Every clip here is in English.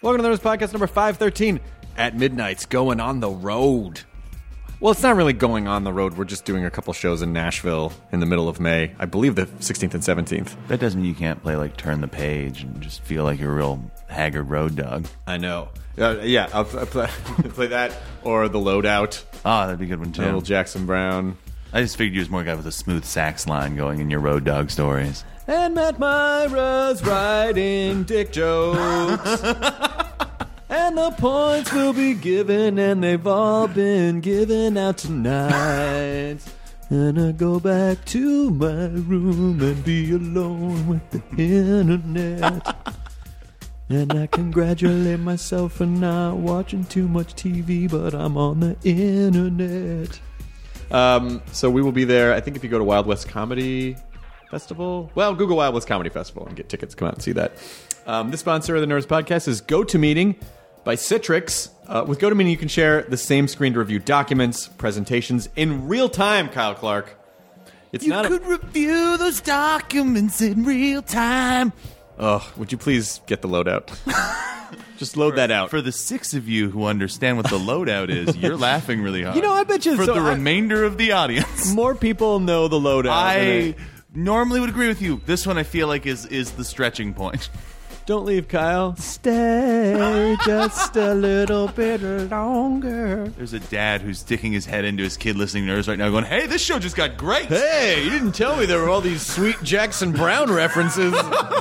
Welcome to the Nerds Podcast number 513 at Midnight's Going on the Road. Well, it's not really going on the road. We're just doing a couple shows in Nashville in the middle of May. I believe the 16th and 17th. That doesn't mean you can't play like Turn the Page and just feel like you're a real haggard road dog. I know. Yeah, I'll play that or The Loadout. Oh, that'd be a good one too. Little Jackson Brown. I just figured you was more a guy with a smooth sax line going in your road dog stories. And Matt Myra's writing dick jokes. And the points will be given, and they've all been given out tonight. And I go back to my room and be alone with the internet. And I congratulate myself for not watching too much TV, but I'm on the internet. So we will be there. I think if you go to Wild West Comedy Festival, well, Google Wild West Comedy Festival and get tickets. Come out and see that. The sponsor of the Nerds Podcast is GoToMeeting by Citrix. With GoToMeeting, you can share the same screen to review documents, presentations in real time, Kyle Clark. You could review those documents in real time. Oh, would you please get the loadout? Just load that out. For the six of you who understand what the loadout is, you're laughing really hard. You know, I bet you... For the remainder of the audience. More people know the loadout. I normally would agree with you. This one I feel like is the stretching point. Don't leave, Kyle. Stay just a little bit longer. There's a dad who's sticking his head into his kid listening to Nerds right now going, hey, this show just got great. Hey, you didn't tell me there were all these sweet Jackson Brown references.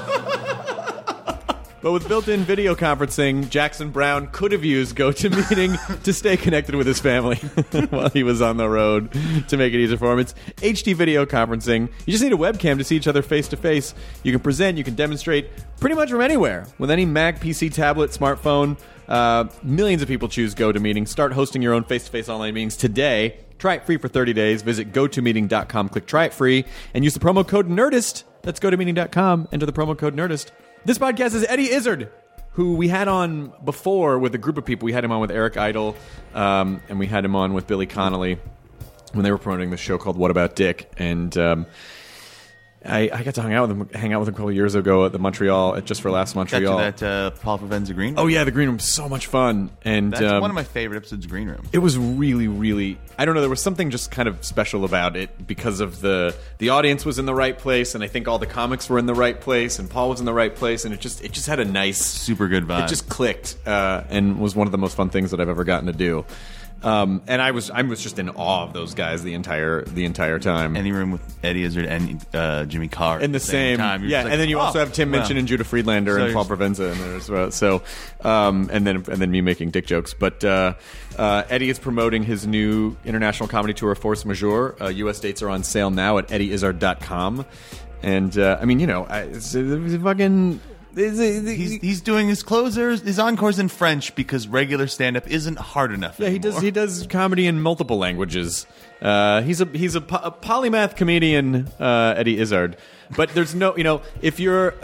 But with built-in video conferencing, Jackson Brown could have used GoToMeeting to stay connected with his family while he was on the road to make it easier for him. It's HD video conferencing. You just need a webcam to see each other face-to-face. You can present, you can demonstrate pretty much from anywhere. With any Mac, PC, tablet, smartphone, millions of people choose GoToMeeting. Start hosting your own face-to-face online meetings today. Try it free for 30 days. Visit GoToMeeting.com, click Try It Free, and use the promo code NERDIST. That's GoToMeeting.com. Enter the promo code NERDIST. This podcast is Eddie Izzard, who we had on before with a group of people. We had him on with Eric Idle, and we had him on with Billy Connolly when they were promoting this show called What About Dick. And I got to hang out with him a couple of years ago at the Montreal, at Just for Laughs Montreal. Got to that Paul Provenza Green Room? Oh, yeah, the Green Room was so much fun. And that's one of my favorite episodes of Green Room. It was really, really... I don't know, there was something just kind of special about it because of the audience was in the right place, and I think all the comics were in the right place, and Paul was in the right place, and it just had a nice... super good vibe. It just clicked, and was one of the most fun things that I've ever gotten to do. And I was just in awe of those guys the entire time. Any room with Eddie Izzard and Jimmy Carr in the same time, yeah. Like, and then you also have Tim Minchin and Judah Friedlander and Paul Provenza in there as well. So, and then me making dick jokes. But Eddie is promoting his new international comedy tour, Force Majeure. U.S. dates are on sale now at eddieIzzard.com. And I mean, you know, it's fucking. He's doing his closers, his encores in French because regular stand-up isn't hard enough anymore. He does comedy in multiple languages. He's a polymath comedian, Eddie Izzard. But there's no, you know, if you're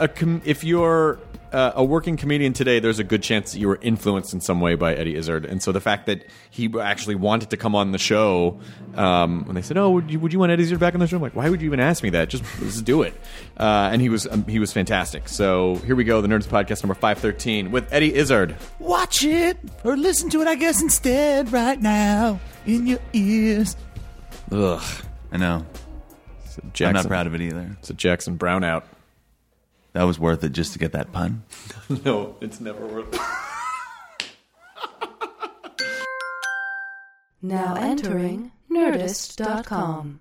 a working comedian today, there's a good chance that you were influenced in some way by Eddie Izzard. And so the fact that he actually wanted to come on the show, when they said, "Oh, would you want Eddie Izzard back on the show?" I'm like, "Why would you even ask me that? Just do it." And he was fantastic. So here we go, the Nerds Podcast number 513 with Eddie Izzard. Watch it or listen to it, I guess, instead right now in your ears. Ugh, I know. I'm not proud of it either. It's a Jackson Brown out. That was worth it just to get that pun? No, it's never worth it. Now entering Nerdist.com.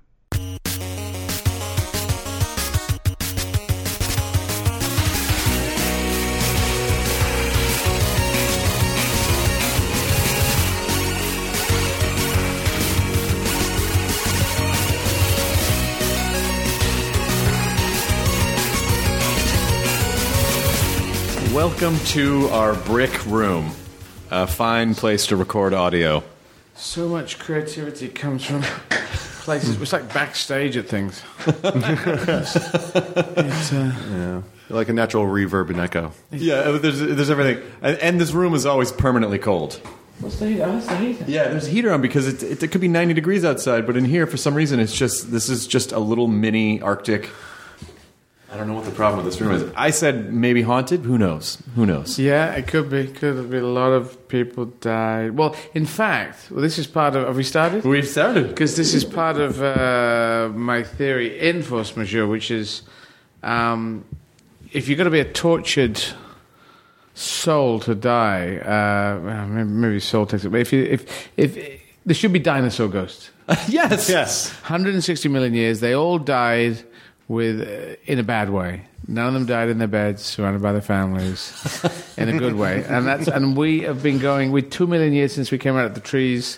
Welcome to our brick room, a fine place to record audio. So much creativity comes from places. It's like backstage at things. Yeah, like a natural reverb and echo. Yeah, there's everything, and this room is always permanently cold. What's the heater? Oh, that's the heater. Yeah, there's a heater on because it could be 90 degrees outside, but in here, for some reason, this is just a little mini Arctic. I don't know what the problem with this room is. I said maybe haunted. Who knows? Who knows? Yeah, it could be. Could have been a lot of people died. Well, in fact, this is part of... Have we started? We've started. Because this is part of my theory in Force Majeure, which is if you're going to be a tortured soul to die, maybe soul takes it, but if there should be dinosaur ghosts. Yes. 160 million years, they all died in a bad way. None of them died in their beds, surrounded by their families, in a good way. And we have been going with 2 million years since we came out of the trees.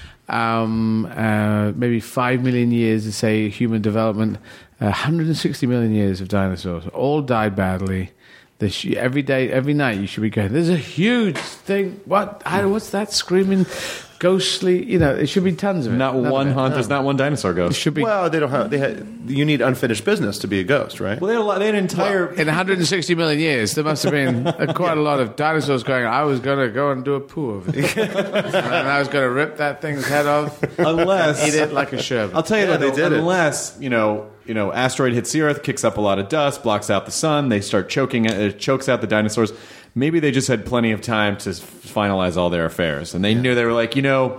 Maybe 5 million years to say human development. 160 million years of dinosaurs, all died badly. Every night you should be going, there's a huge thing. What's that screaming? Ghostly, it should be tons of it. There's not one dinosaur ghost. It should be. Well, they don't have. You need unfinished business to be a ghost, right? Well, they had an entire. In 160 million years, there must have been quite a lot of dinosaurs going. I was going to go and do a poo of it, and I was going to rip that thing's head off, unless eat it like a sherbet. I'll tell you that they did unless asteroid hits the Earth, kicks up a lot of dust, blocks out the sun. They start choking. It chokes out the dinosaurs. Maybe they just had plenty of time to finalize all their affairs, and they knew they were like,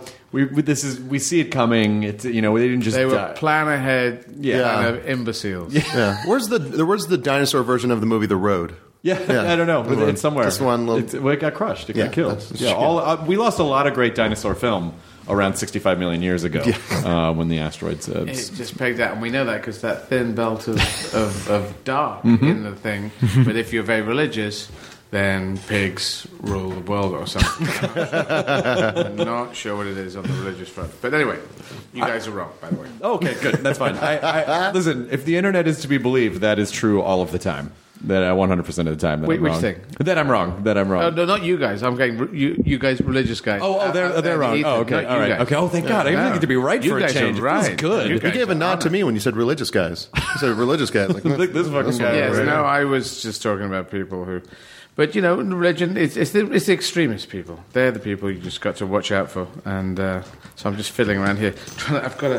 we see it coming. It's they didn't just. They were plan ahead, kind of imbeciles. Yeah. Where's the dinosaur version of the movie The Road? Yeah. I don't know. It's somewhere. Just one little. It got crushed. It got killed. We lost a lot of great dinosaur film around 65 million years ago when the asteroids. It just pegged out, and we know that because that thin belt of dark in the thing. But if you're very religious, then pigs rule the world or something. I'm not sure what it is on the religious front. But anyway, you guys are wrong, by the way. Okay, good. That's fine. Listen, if the internet is to be believed, that is true all of the time. That 100% of the time. Which thing? That I'm wrong. Oh, no, not you guys. I'm getting you guys, religious guys. They're wrong. Ethan, okay, all right. Guys. Okay. Oh, thank God. I didn't get to be right you for a guys change. Are right. This is good. You gave a nod to me when you said religious guys. You said religious guys. Like this fucking guy. Yes, right no, I was just talking about people who. But religion, it's the extremist people. They're the people you just got to watch out for. And so I'm just fiddling around here. I'm just trying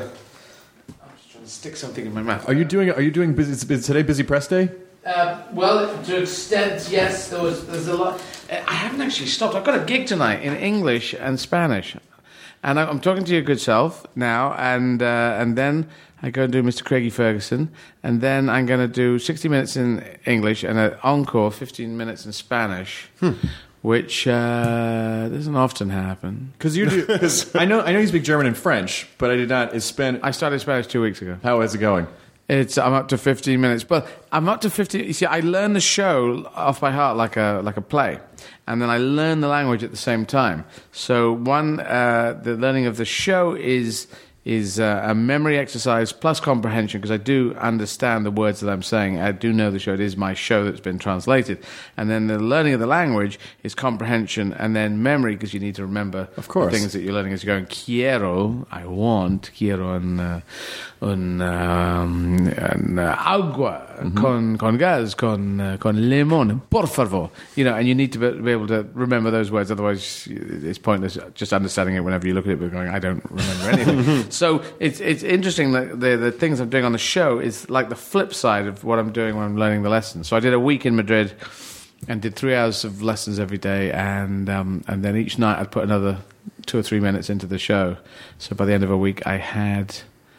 to stick something in my mouth. Are you doing busy? Is today busy press day? Well, to extent, yes. There's a lot. I haven't actually stopped. I've got a gig tonight in English and Spanish, and I'm talking to your good self now, and then I go and do Mr. Craigie Ferguson, and then I'm going to do 60 minutes in English and an encore 15 minutes in Spanish, which doesn't often happen. Because I know you speak German and French, but I did not. I started Spanish 2 weeks ago. How is it going? I'm up to 15 minutes, but I'm up to 15. You see, I learn the show off by heart like a play, and then I learn the language at the same time. So the learning of the show is a memory exercise plus comprehension, because I do understand the words that I'm saying. I do know the show. It is my show that's been translated. And then the learning of the language is comprehension, and then memory, because you need to remember the things that you're learning as you're going. Quiero, I want, quiero un agua, con gas, con limón, por favor. And you need to be able to remember those words, otherwise it's pointless just understanding it whenever you look at it, but going, I don't remember anything. So it's interesting that the things I'm doing on the show is like the flip side of what I'm doing when I'm learning the lessons. So I did a week in Madrid and did 3 hours of lessons every day, and then each night I'd put another 2 or 3 minutes into the show. So by the end of a week I had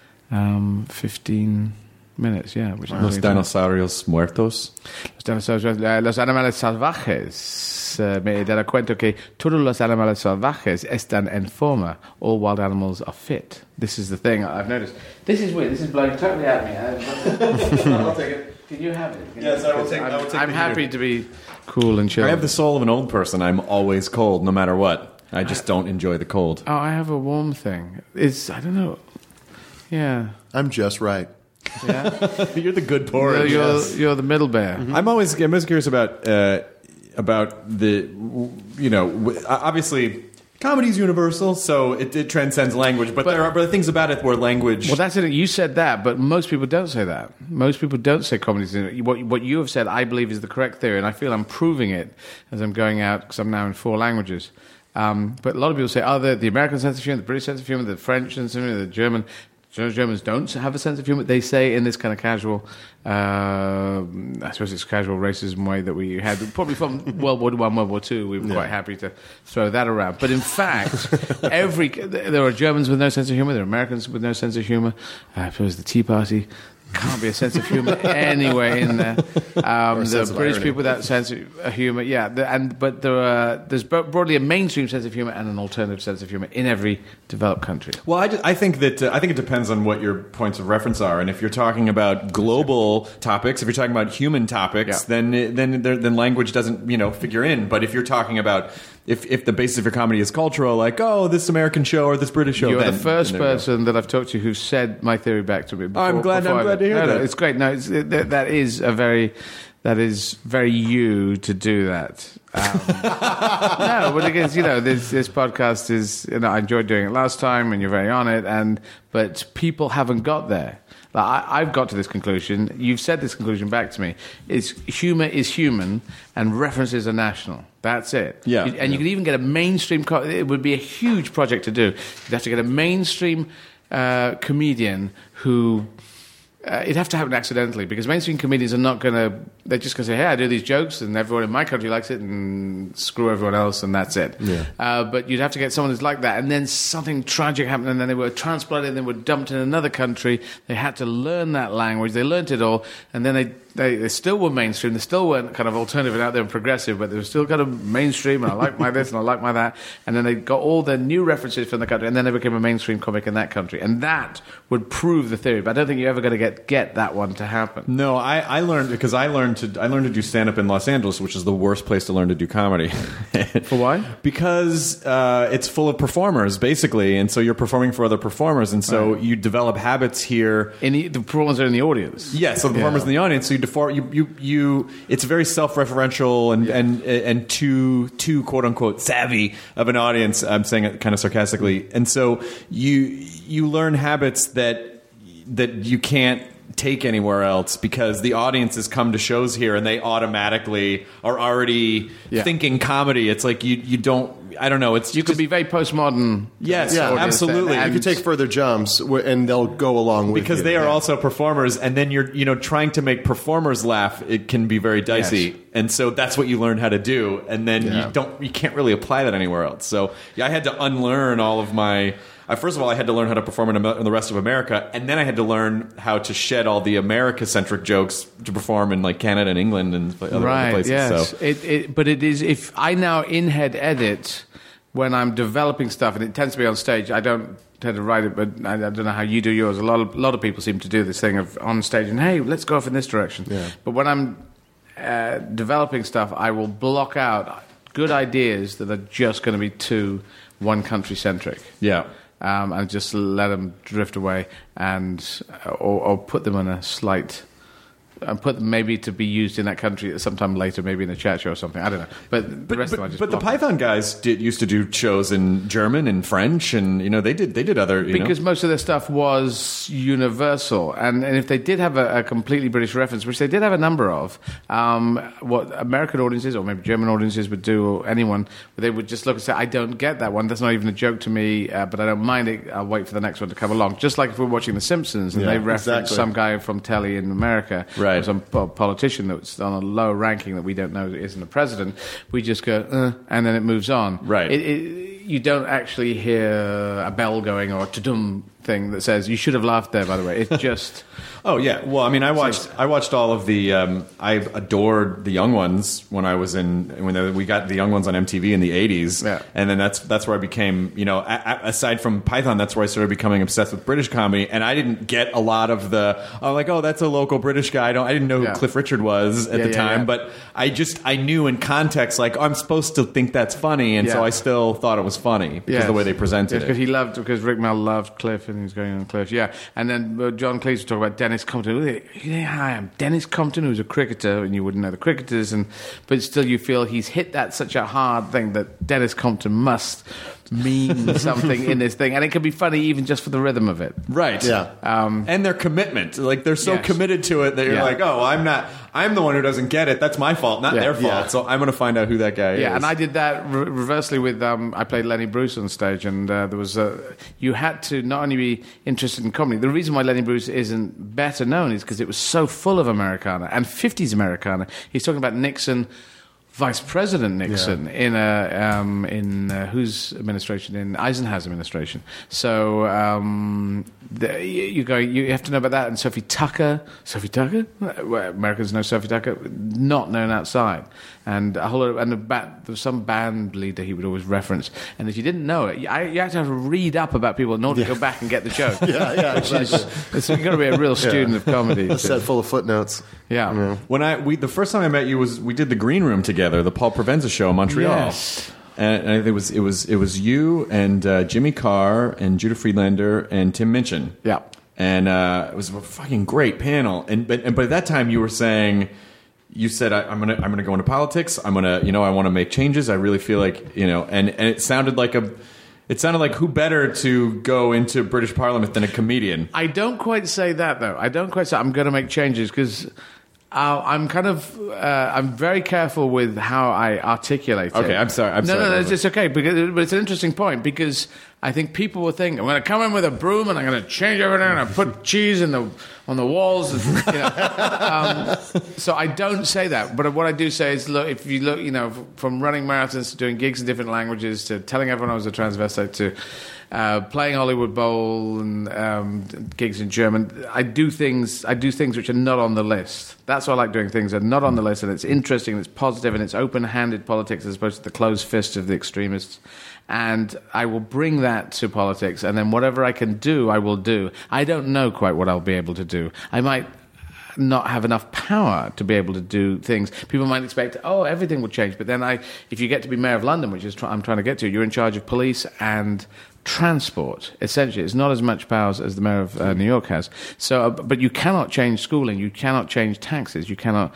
15 minutes, which Los dinosaurios muertos. Los animales salvajes. Me he dado cuenta que todos los animales salvajes están en forma. All wild animals are fit. This is the thing I've noticed. This is weird. This is blowing totally at me. I'll take it. Can you have it? Yes, I will take it. I'm happy to be cool and chill. I have the soul of an old person. I'm always cold, no matter what. I just don't enjoy the cold. Oh, I have a warm thing. I don't know. Yeah. I'm just right. Yeah. You're the good porridge. You're the middle bear. Mm-hmm. I'm always curious about the obviously comedy's universal, so it transcends language. But there are things about it where language. Well, that's it. You said that, but most people don't say that. Most people don't say comedy's what you have said. I believe is the correct theory, and I feel I'm proving it as I'm going out because I'm now in 4 languages. But a lot of people say, the American sense of humor, the British sense of humor, the French sense of humor, the German. Germans don't have a sense of humor. They say in this kind of casual, I suppose it's casual racism way that we had, probably from World War I, World War II, we were quite happy to throw that around. But in fact, there are Germans with no sense of humor, there are Americans with no sense of humor. I suppose the Tea Party, can't be a sense of humor anyway in there. The British people with that sense of humor, but there's broadly a mainstream sense of humor and an alternative sense of humor in every developed country. Well, I think that I think it depends on what your points of reference are, and if you're talking about global topics, if you're talking about human topics, then language doesn't figure in. But if you're talking about if the basis of your comedy is cultural, like this American show or this British show, you're the first person that I've talked to who said my theory back to me. Before, I'm glad to hear that. It's great. No, that is very you to do that. No, but because this podcast is I enjoyed doing it last time, and you're very on it, but people haven't got there. Like I've got to this conclusion. You've said this conclusion back to me. Humor is human, and references are national. That's it. Yeah. And you could even get a mainstream. It would be a huge project to do. You'd have to get a mainstream comedian who. It'd have to happen accidentally, because mainstream comedians are not going to... They're just going to say, hey, I do these jokes, and everyone in my country likes it, and screw everyone else, and that's it. Yeah. But you'd have to get someone who's like that, and then something tragic happened, and then they were transplanted, and they were dumped in another country. They had to learn that language. They learnt it all, and then they still were mainstream. They still weren't kind of alternative and out there and progressive, but they were still kind of mainstream, and I like my this, and I like my that. And then they got all the new references from the country, and then they became a mainstream comic in that country. And that would prove the theory, but I don't think you're ever going to get that one to happen. No, I learned to do stand-up in Los Angeles, which is the worst place to learn to do comedy. For why? Because it's full of performers, basically, and so you're performing for other performers, and so you develop habits here. The performers are in the audience. Yeah, so the performers in the audience, so you it's very self-referential and too quote unquote savvy of an audience. I'm saying it kind of sarcastically, and so you learn habits that you can't take anywhere else, because the audiences come to shows here and they automatically are already thinking comedy. It's like you don't. I don't know. You could be very postmodern. Yes, absolutely. You could take further jumps, and they'll go along with you. Because they are also performers, and then you're trying to make performers laugh. It can be very dicey, yes. And so that's what you learn how to do, and then you can't really apply that anywhere else. So I had to unlearn all of my. First of all, I had to learn how to perform in the rest of America, and then I had to learn how to shed all the America-centric jokes to perform in like Canada and England and other places. Yes. So. But it is, if I now in-head edit when I'm developing stuff, and it tends to be on stage. I don't tend to write it, but I don't know how you do yours. A lot of people seem to do this thing of on stage and, hey, let's go off in this direction. Yeah. But when I'm developing stuff, I will block out good ideas that are just going to be too one-country-centric. Yeah. And just let them drift away, or put them on a slight, and put them maybe to be used in that country sometime later, maybe in a chat show or something. I don't know. But the rest of them I just. But the Python guys used to do shows in German and French, and they did other because most of their stuff was universal, and if they did have a completely British reference, which they did have a number of, what American audiences or maybe German audiences would do, or anyone, they would just look and say, "I don't get that one. That's not even a joke to me, but I don't mind it. I'll wait for the next one to come along." Just like if we're watching The Simpsons and they reference some guy from telly in America. Right. Or some politician that's on a low ranking that we don't know isn't the president, we just go, and then it moves on. Right. You don't actually hear a bell going or a ta-dum thing that says, you should have laughed there, by the way. It's just... Oh, yeah. Well, I mean, I watched all of the... I adored The Young Ones when we got The Young Ones on MTV in the 80s. Yeah. And then that's where I became, aside from Python, that's where I started becoming obsessed with British comedy. And I didn't get a lot of that's a local British guy. I didn't know who Cliff Richard was at the time. But I knew in context, I'm supposed to think that's funny. And so I still thought it was funny because of the way they presented it. Because Rick Mel loved Cliff and he was going on Cliff. Yeah. And then John Cleese would talk about Dennis Compton. Hi, I'm Dennis Compton, who's a cricketer, and you wouldn't know the cricketers, but still you feel he's hit that such a hard thing that Dennis Compton must mean something in this thing, and it can be funny even just for the rhythm of it. Right. Yeah. And their commitment. Like, they're so Yes. committed to it that you're Yeah. like, oh, I'm the one who doesn't get it. That's my fault, not Yeah. their fault. Yeah. So I'm going to find out who that guy is. Yeah, and I did that reversely with, I played Lenny Bruce on stage, and there was you had to not only be interested in comedy. The reason why Lenny Bruce isn't better known is because it was so full of Americana, and 50s Americana. He's talking about Nixon, Vice President Nixon in whose administration? In Eisenhower's administration. So you have to know about that. And Sophie Tucker, well, Americans know Sophie Tucker, not known outside. And a whole lot of, there was some band leader he would always reference. And if you didn't know it, you had to read up about people in order to go back and get the joke. So you've got to be a real student of comedy. A set full of footnotes. Yeah. When the first time I met you we did the Green Room together, the Paul Provenza show in Montreal. Yes. And I think it was you and Jimmy Carr and Judah Friedlander and Tim Minchin. Yeah. And it was a fucking great panel. But at that time you were saying, you said I'm gonna go into politics. I want to make changes. I really feel like and it sounded like who better to go into British Parliament than a comedian. I don't quite say that, though. I don't quite say I'm going to make changes, because I'm very careful with how I articulate it. Okay, I'm sorry. No, it's okay, but it's an interesting point, because I think people will think, I'm going to come in with a broom and I'm going to change everything and I put cheese on the walls. And, so I don't say that. But what I do say is, look, if you look, from running marathons to doing gigs in different languages to telling everyone I was a transvestite to playing Hollywood Bowl and gigs in German, I do things which are not on the list. That's why I like doing things that are not on the list, and it's interesting, and it's positive, and it's open-handed politics as opposed to the closed fist of the extremists. And I will bring that to politics, and then whatever I can do, I will do. I don't know quite what I'll be able to do. I might not have enough power to be able to do things. People might expect, everything will change. But then if you get to be Mayor of London, which is I'm trying to get to, you're in charge of police and transport. Essentially, it's not as much powers as the Mayor of New York has. So, but you cannot change schooling. You cannot change taxes. You cannot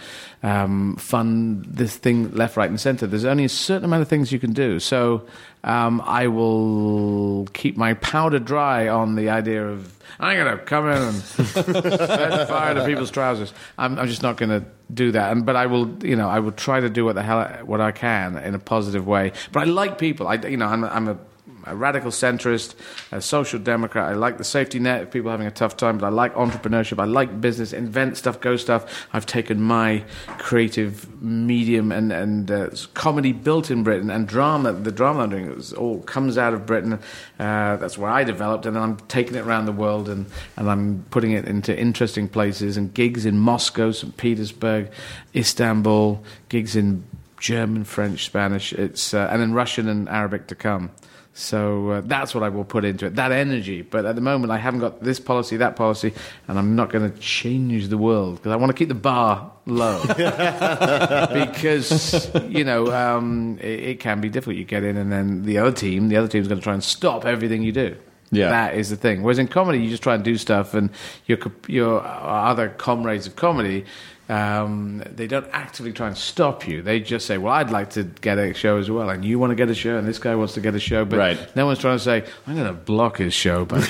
fund this thing left, right, and centre. There's only a certain amount of things you can do. So I will keep my powder dry on the idea of I'm going to come in and set fire to people's trousers. I'm just not going to do that. But I will, I will try to do what I can in a positive way. But I like people. I'm a radical centrist, a social democrat. I like the safety net of people having a tough time, but I like entrepreneurship. I like business, invent stuff, go stuff. I've taken my creative medium and comedy built in Britain, and drama. The drama I'm doing all comes out of Britain. That's where I developed, and then I'm taking it around the world, and I'm putting it into interesting places, and gigs in Moscow, St. Petersburg, Istanbul, gigs in German, French, Spanish, and then Russian and Arabic to come. So that's what I will put into it, that energy. But at the moment, I haven't got this policy, that policy, and I'm not going to change the world because I want to keep the bar low. Because, it can be difficult. You get in, and then the other team's going to try and stop everything you do. Yeah. That is the thing. Whereas in comedy, you just try and do stuff, and your other comrades of comedy, they don't actively try and stop you. They just say, well, I'd like to get a show as well, and you want to get a show, and this guy wants to get a show, but right. No one's trying to say, I'm going to block his show by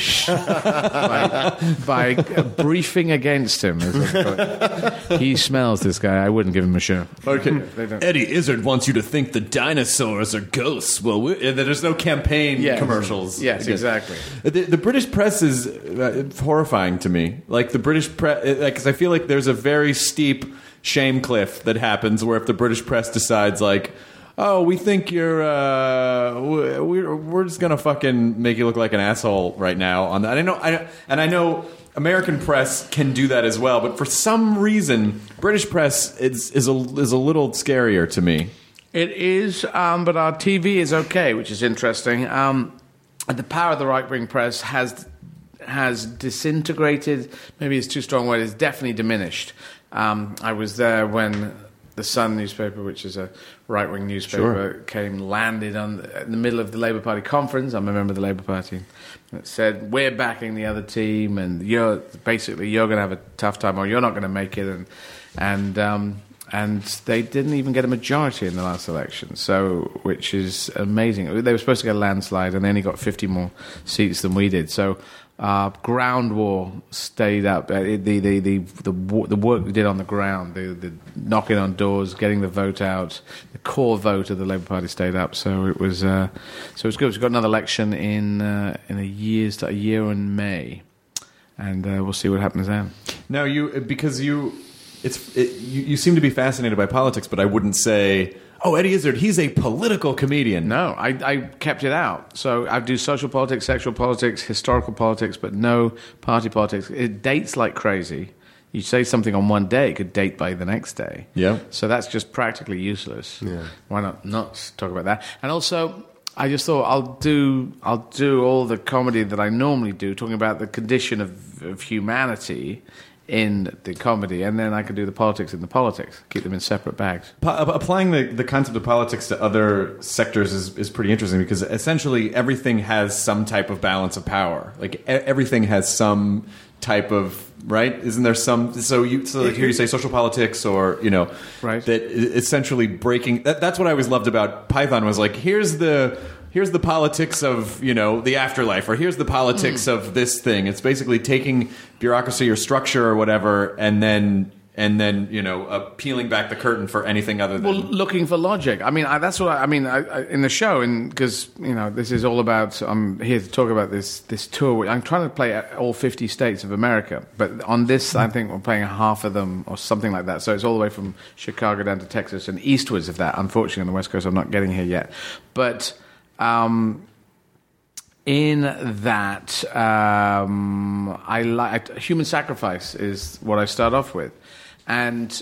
briefing against him. He smells, this guy. I wouldn't give him a show. Okay. Eddie Izzard wants you to think the dinosaurs are ghosts. Well, there's no campaign commercials. Yes, exactly. The British press is horrifying to me. Like, the British press, because I feel like there's a very steep shame cliff that happens where if the British press decides, like, oh, we think you're, we're just gonna fucking make you look like an asshole right now on that. I know American press can do that as well, but for some reason, British press is a little scarier to me. It is, but our TV is okay, which is interesting. The power of the right-wing press has disintegrated. Maybe it's too strong a word. It's definitely diminished. I was there when the Sun newspaper, which is a right-wing newspaper, landed in the middle of the Labour Party conference. I'm a member of the Labour Party. It said, we're backing the other team, and you're going to have a tough time, or you're not going to make it. And And they didn't even get a majority in the last election, which is amazing. They were supposed to get a landslide, and they only got 50 more seats than we did. So ground war stayed up. The work we did on the ground, the knocking on doors, getting the vote out, the core vote of the Labour Party stayed up. So it was good. We've got another election in a year in May, and we'll see what happens then. Now, you seem to be fascinated by politics, but I wouldn't say, oh, Eddie Izzard, he's a political comedian. No, I kept it out. So I do social politics, sexual politics, historical politics, but no party politics. It dates like crazy. You say something on one day, it could date by the next day. Yeah. So that's just practically useless. Yeah. Why not talk about that? And also, I just thought I'll do all the comedy that I normally do, talking about the condition of humanity in the comedy, and then I could do the politics in the politics, keep them in separate bags. Applying the concept of politics to other sectors is pretty interesting, because essentially everything has some type of balance of power. Like everything has some type of, right? Isn't there some? So like here you say social politics, or right. That essentially breaking. That's what I always loved about Python, was like, here's the politics of, the afterlife, or here's the politics of this thing. It's basically taking bureaucracy or structure or whatever, and then peeling back the curtain for anything other than looking for logic. I mean, that's what I mean in the show, because this is all about. I'm here to talk about this tour. I'm trying to play all 50 states of America, but on this, I think we're playing half of them or something like that. So it's all the way from Chicago down to Texas and eastwards of that. Unfortunately, on the West Coast, I'm not getting here yet, but. In that, I like human sacrifice is what I start off with, and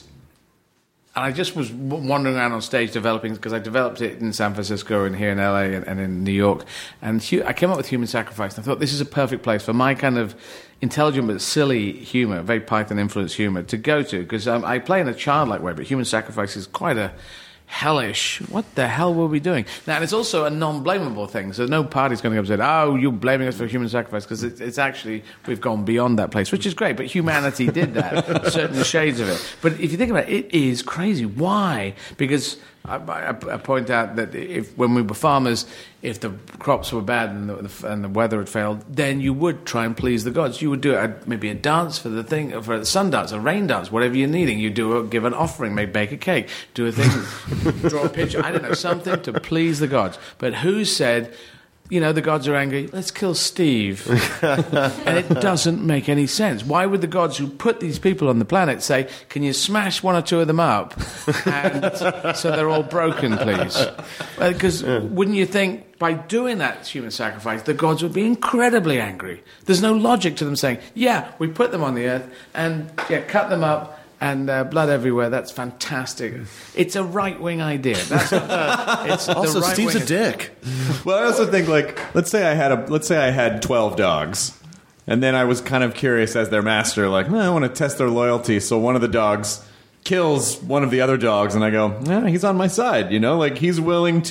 I just was wandering around on stage developing, because I developed it in San Francisco and here in LA and in New York, and I came up with human sacrifice. And I thought this is a perfect place for my kind of intelligent but silly humor, very Python influenced humor, to go to, because I play in a childlike way, but human sacrifice is quite a hellish. What the hell were we doing? Now, and it's also a non-blamable thing, so no party's going to go up and say, oh, you're blaming us for human sacrifice, because it's actually, we've gone beyond that place, which is great, but humanity did that, certain shades of it. But if you think about it, it is crazy. Why? Because I point out that when we were farmers, if the crops were bad and the weather had failed, then you would try and please the gods. You would do maybe a dance for the sun dance, a rain dance, whatever you're needing. You give an offering, maybe bake a cake, do a thing, draw a picture, I don't know, something to please the gods. But who said, the gods are angry, let's kill Steve? And it doesn't make any sense. Why would the gods who put these people on the planet say, can you smash one or two of them up, and so they're all broken, please? Because wouldn't you think by doing that human sacrifice, the gods would be incredibly angry? There's no logic to them saying, yeah, we put them on the earth, and cut them up, and blood everywhere. That's fantastic. It's a right-wing idea. It's also, Steve's a dick. Well, I also think, let's say I had 12 dogs, and then I was kind of curious as their master, I want to test their loyalty. So one of the dogs kills one of the other dogs, and I go, he's on my side. He's willing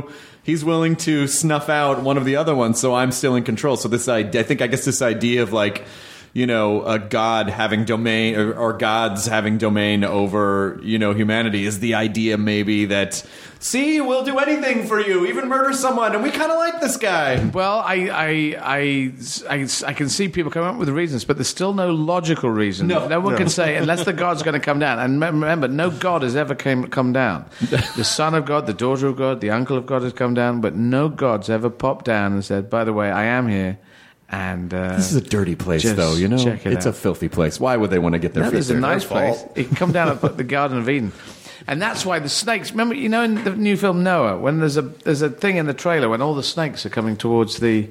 to snuff out one of the other ones, so I'm still in control. So this idea, I guess this idea of a god having domain, or gods having domain over, humanity, is the idea maybe that, see, we'll do anything for you, even murder someone, and we kind of like this guy. Well, I can see people coming up with reasons, but there's still no logical reason. No one can say, unless the god's going to come down. And remember, no god has ever come down. The son of God, the daughter of God, the uncle of God has come down, but no god's ever popped down and said, by the way, I am here. And this is a dirty place, though. It's a filthy place. Why would they want to get their feet there? It's a nice place. It can come down and put the Garden of Eden, and that's why the snakes. Remember, in the new film Noah, when there's a thing in the trailer when all the snakes are coming towards the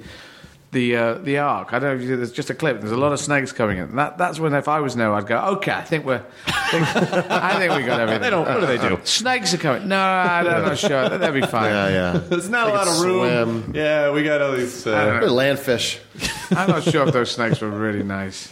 ark. I don't know if there's just a clip. There's a lot of snakes coming in. That's when, if I was Noah, I'd go, okay, I think we got everything. What do they do? Snakes are coming. No, I'm not sure. They'll be fine. Yeah. There's not a lot of room. Swim. Yeah, we got all these landfish. I'm not sure if those snakes were really nice.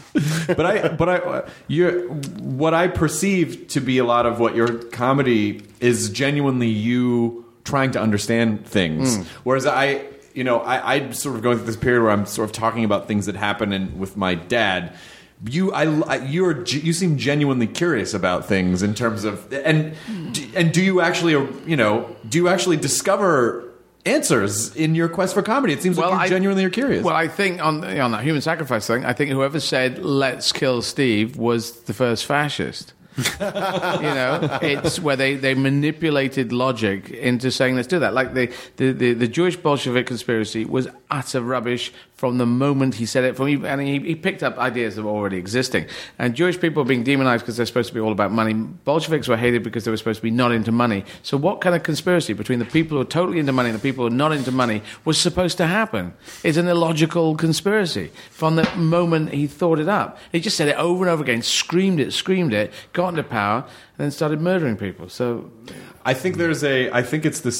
What I perceive to be a lot of what your comedy is genuinely you trying to understand things, whereas I'm sort of going through this period where I'm sort of talking about things that happen with my dad, you seem genuinely curious about things in terms of and do you actually discover answers in your quest for comedy? It seems like you genuinely are curious. Well, I think on that human sacrifice thing, I think whoever said "let's kill Steve" was the first fascist. It's where they manipulated logic into saying let's do that. Like the Jewish Bolshevik conspiracy was utter rubbish from the moment he said it. And he picked up ideas that were already existing. And Jewish people are being demonized because they're supposed to be all about money. Bolsheviks were hated because they were supposed to be not into money. So what kind of conspiracy between the people who are totally into money and the people who are not into money was supposed to happen? It's an illogical conspiracy from the moment he thought it up. He just said it over and over again, screamed it, got into power, and then started murdering people. So I think it's the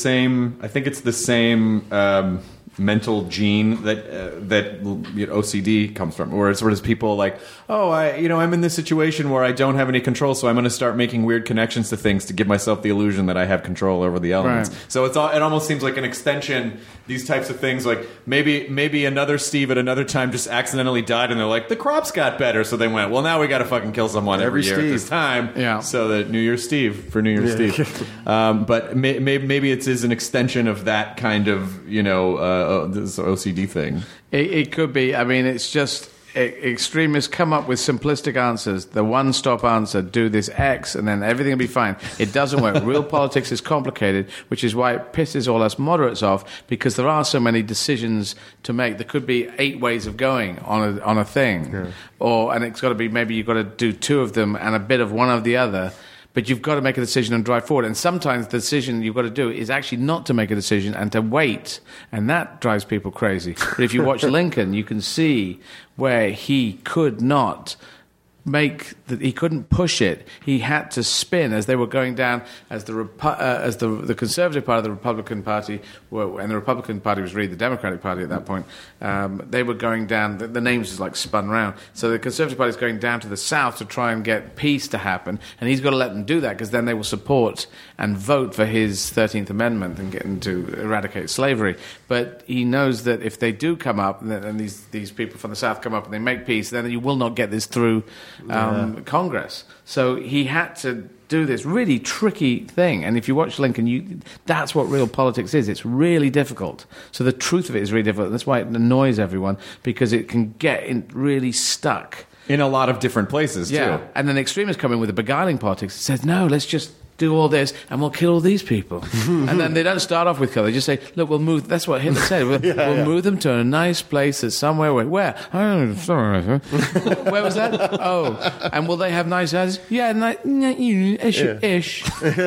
same mental gene that OCD comes from, where it's sort of people like, I'm in this situation where I don't have any control, so I'm going to start making weird connections to things to give myself the illusion that I have control over the elements. Right. So it almost seems like an extension. These types of things, like maybe another Steve at another time just accidentally died, and they're like, the crops got better, so they went, well, now we got to fucking kill someone every year Steve. at this time. Yeah. So that New Year's Steve for New Year's Steve. But maybe it is an extension of that kind of this OCD thing. It could be. I mean, it's just extremists come up with simplistic answers. The one-stop answer: do this X, and then everything will be fine. It doesn't work. Real politics is complicated, which is why it pisses all us moderates off, because there are so many decisions to make. There could be 8 ways of going on a thing, and it's got to be maybe you've got to do 2 of them and a bit of one of the other. But you've got to make a decision and drive forward. And sometimes the decision you've got to do is actually not to make a decision and to wait. And that drives people crazy. But if you watch Lincoln, you can see where he could not he couldn't push it. He had to spin as they were going down, as the conservative part of the Republican Party, and the Republican Party was really the Democratic Party at that point. They were going down. The names just like spun round. So the Conservative Party is going down to the south to try and get peace to happen, and he's got to let them do that because then they will support and vote for his 13th Amendment and get to eradicate slavery. But he knows that if they do come up, and these people from the south come up and they make peace, then you will not get this through Congress. So he had to do this really tricky thing. And if you watch Lincoln, that's what real politics is. It's really difficult. So the truth of it is really difficult. That's why it annoys everyone, because it can get really stuck in a lot of different places, too. And then extremists come in with a beguiling politics that says, no, let's just do all this and we'll kill all these people. And then they don't start off with kill. They just say, look, we'll move. That's what Hitler said. We'll move them to a nice place that's somewhere where? Oh, sorry. Where was that? Oh. And will they have nice houses? Yeah, ish.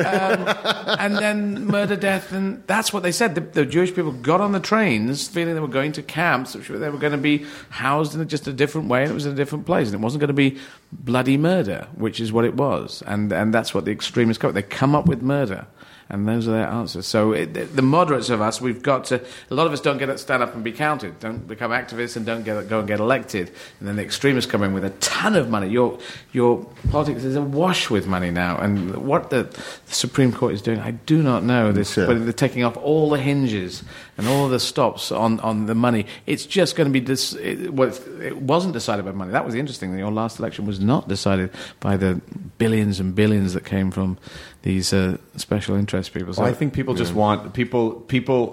And then murder, death. And that's what they said. The Jewish people got on the trains feeling they were going to camps, which they were going to be housed in just a different way, and it was in a different place. And it wasn't going to be bloody murder, which is what it was. And that's what the extremists come up. They come up with murder, and those are their answers. So the moderates of us, we've got to. A lot of us don't get to stand up and be counted, don't become activists, and don't go and get elected. And then the extremists come in with a ton of money. Your politics is awash with money now, and what the Supreme Court is doing, I do not know. But they're taking off all the hinges and all the stops on the money. It's just going to be it wasn't decided by money. That was the interesting thing. Your last election was not decided by the billions and billions that came from these special interest people. So, I think people just want people.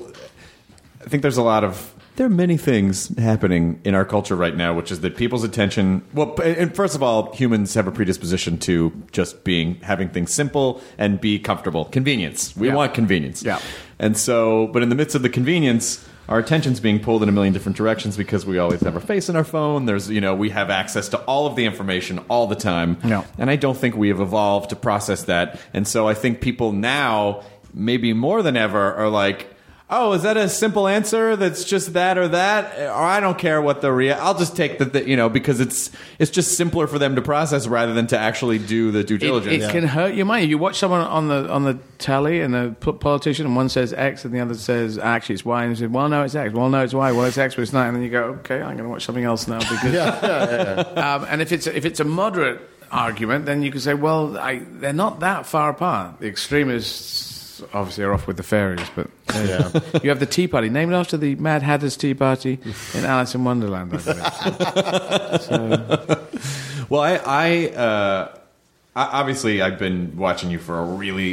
I think there are many things happening in our culture right now, which is that people's attention. Well, and first of all, humans have a predisposition to just having things simple and be comfortable. Convenience. We want convenience. Yeah. And so, but in the midst of the convenience, our attention's being pulled in a million different directions because we always have our face in our phone. We have access to all of the information all the time. Yeah. And I don't think we have evolved to process that. And so I think people now, maybe more than ever, are like, oh, is that a simple answer that's just that or that? Or I don't care what I'll just take because it's just simpler for them to process rather than to actually do the due diligence. It can hurt your mind. You watch someone on the telly and a politician, and one says X and the other says, actually it's Y, and you say, well, no, it's X. Well, no, it's Y. Well, it's X, but it's not. And then you go, okay, I'm going to watch something else now. Because and if it's a moderate argument, then you can say, well, they're not that far apart. The extremists obviously are off with the fairies, but you have the Tea Party, named after the Mad Hatter's Tea Party in Alice in Wonderland, I believe. Well, I obviously I've been watching you for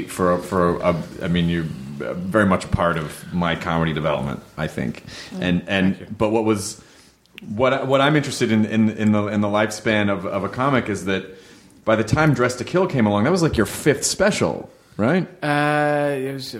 I mean, you're very much a part of my comedy development, I think. But what I'm interested in the lifespan of a comic is that by the time Dress to Kill came along, that was like your 5th special, right? It was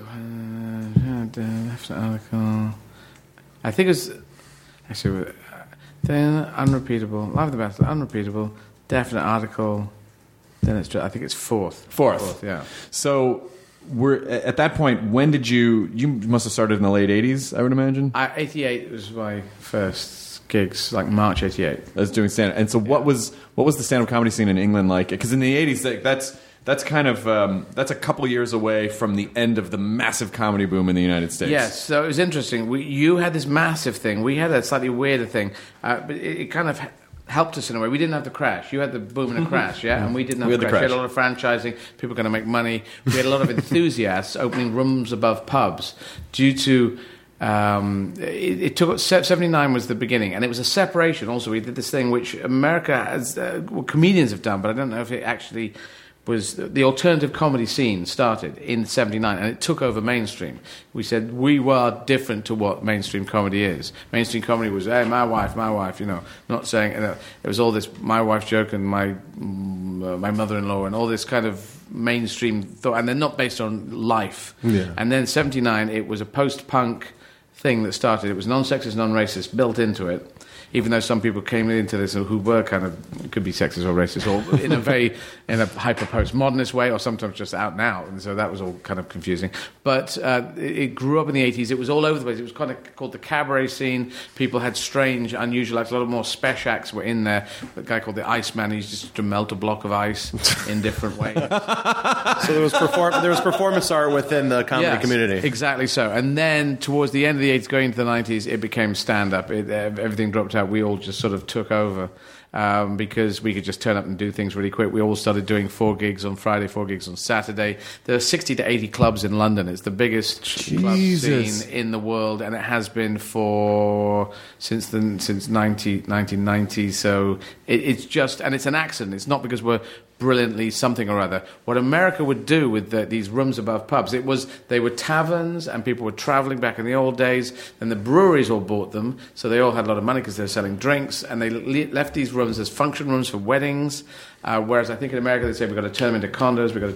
definite article. I think it was actually then Unrepeatable, Live at the Battle, Unrepeatable, definite article. Then I think it's fourth, yeah. So we're at that point. When did you must have started in the late 80s, I would imagine? 88 was my first gigs, like March 88. I was doing stand-up. And so what was the stand-up comedy scene in England like? Because in the 80s, that's kind of that's a couple years away from the end of the massive comedy boom in the United States. Yes, so it was interesting. You had this massive thing. We had a slightly weirder thing, but it kind of helped us in a way. We didn't have the crash. You had the boom and a crash, yeah? And we didn't have the crash. We had a lot of franchising, people going to make money. We had a lot of enthusiasts opening rooms above pubs due to... it took 79 was the beginning, and it was a separation. Also, we did this thing which America has, comedians have done, but I don't know if it actually was. The alternative comedy scene started in 79, and it took over mainstream. We said we were different to what mainstream comedy is. Mainstream comedy was, hey, my wife, not saying, it was all this my wife joke and my mother-in-law and all this kind of mainstream thought, and they're not based on life. Yeah. And then 79, it was a post-punk thing that started. It was non-sexist, non-racist, built into it, even though some people came into this who were kind of, could be sexist or racist, or in a hyper-postmodernist way, or sometimes just out and out, and so that was all kind of confusing. But it grew up in the 80s. It was all over the place. It was kind of called the cabaret scene. People had strange, unusual acts. A lot of more special acts were in there. A guy called the Iceman, he used to melt a block of ice in different ways. So there was performance art within the comedy community. Exactly so. And then towards the end of the 80s, going into the 90s, it became stand-up. Everything dropped out. We all just sort of took over because we could just turn up and do things really quick. We all started doing 4 gigs on Friday, 4 gigs on Saturday. There are 60 to 80 clubs in London. It's the biggest club scene in the world, and it has been since 1990. So it's just, and it's an accident. It's not because we're brilliantly something or other. What America would do with these rooms above pubs, they were taverns, and people were travelling back in the old days. Then the breweries all bought them, so they all had a lot of money because they were selling drinks, and they left these rooms as function rooms for weddings. Whereas I think in America they say we've got to turn them into condos, we've got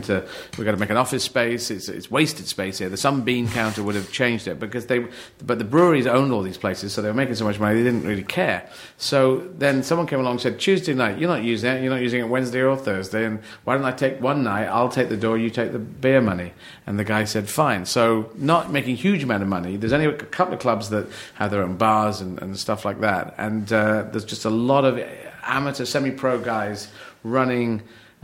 to make an office space. It's wasted space here. Some bean counter would have changed it but the breweries owned all these places, so they were making so much money they didn't really care. So then someone came along and said, Tuesday night, you're not using it Wednesday or Thursday, and why don't I take one night, I'll take the door, you take the beer money. And the guy said, fine. So not making a huge amount of money. There's only a couple of clubs that have their own bars and stuff like that. And there's just a lot of amateur, semi-pro guys running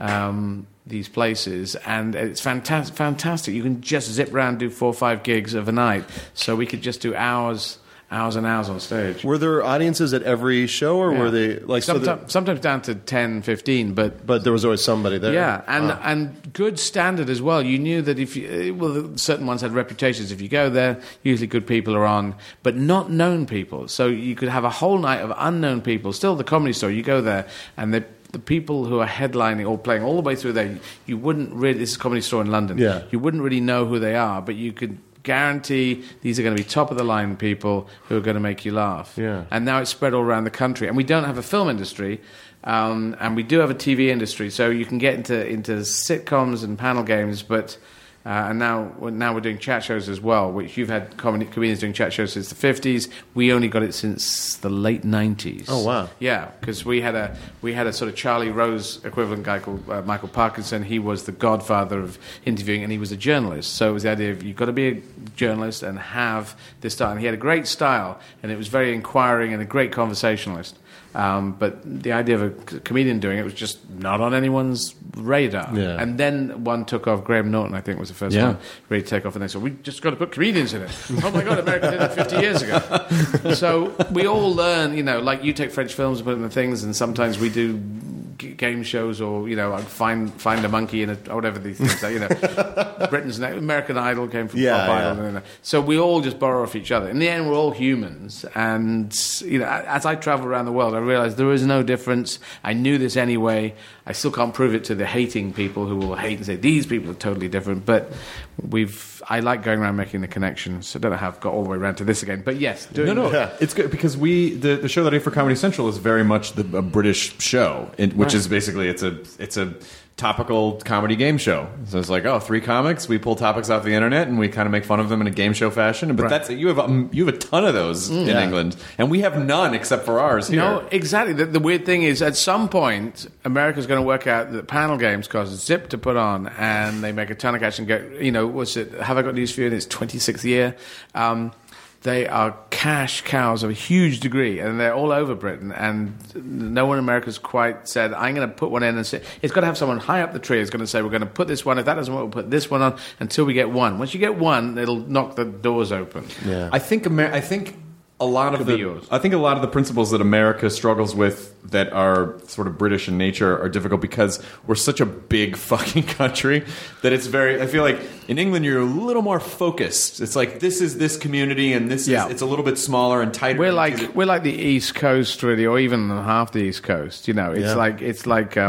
these places, and it's fantastic. You can just zip around, do 4 or 5 gigs of a night. So we could just do hours and hours on stage. Were there audiences at every show, or were they like sometimes down to 10, 15, but there was always somebody there? Yeah, and good standard as well. You knew that certain ones had reputations. If you go there, usually good people are on, but not known people. So you could have a whole night of unknown people. Still, the Comedy Store, you go there, and the people who are headlining or playing all the way through there, you wouldn't really... This is a Comedy Store in London. Yeah. You wouldn't really know who they are, but you could guarantee these are going to be top-of-the-line people who are going to make you laugh. Yeah. And now it's spread all around the country. And we don't have a film industry, and we do have a TV industry, so you can get into sitcoms and panel games, but... and now we're doing chat shows as well, which you've had comedians doing chat shows since the 50s. We only got it since the late 90s. Oh, wow. Yeah, because we had a sort of Charlie Rose equivalent guy called Michael Parkinson. He was the godfather of interviewing, and he was a journalist. So it was the idea of you've got to be a journalist and have this style. And he had a great style, and it was very inquiring and a great conversationalist. But the idea of a comedian doing it was just not on anyone's radar. Yeah. And then one took off. Graham Norton, I think, was the first one really to take off. And they said, we just got to put comedians in it. Oh, my God, America did it 50 years ago. So we all learn, like you take French films and put them in things, and sometimes we do game shows, or like find a monkey or whatever these things are. Britain's American Idol came from Pop Idol. So we all just borrow off each other. In the end, we're all humans, and as I travel around the world, I realize there is no difference. I knew this anyway. I still can't prove it to the hating people who will hate and say these people are totally different. But I like going around making the connections. I don't know how I've got all the way around to this again, but yes, it's good because the show that I do for Comedy Central is very much a British show, which is basically it's a topical comedy game show. So it's like, 3 comics, we pull topics off the internet and we kind of make fun of them in a game show fashion. But that's you have a ton of those in England, and we have none except for ours here. No, exactly. The weird thing is, at some point, America's going to work out that panel games cost a zip to put on, and they make a ton of cash and go, what's it? Have I got news for you? And it's 26th year. They are cash cows of a huge degree, and they're all over Britain, and no one in America's quite said, I'm going to put one in and say, it's got to have someone high up the tree who's going to say, we're going to put this one, if that doesn't work, we'll put this one on until we get one. Once you get one, it'll knock the doors open. Yeah. I think a lot of the principles that America struggles with that are sort of British in nature are difficult because we're such a big fucking country that it's I feel like in England you're a little more focused. It's like this is this community and this is it's a little bit smaller and tighter. We're like the East Coast really, or even half the East Coast. It's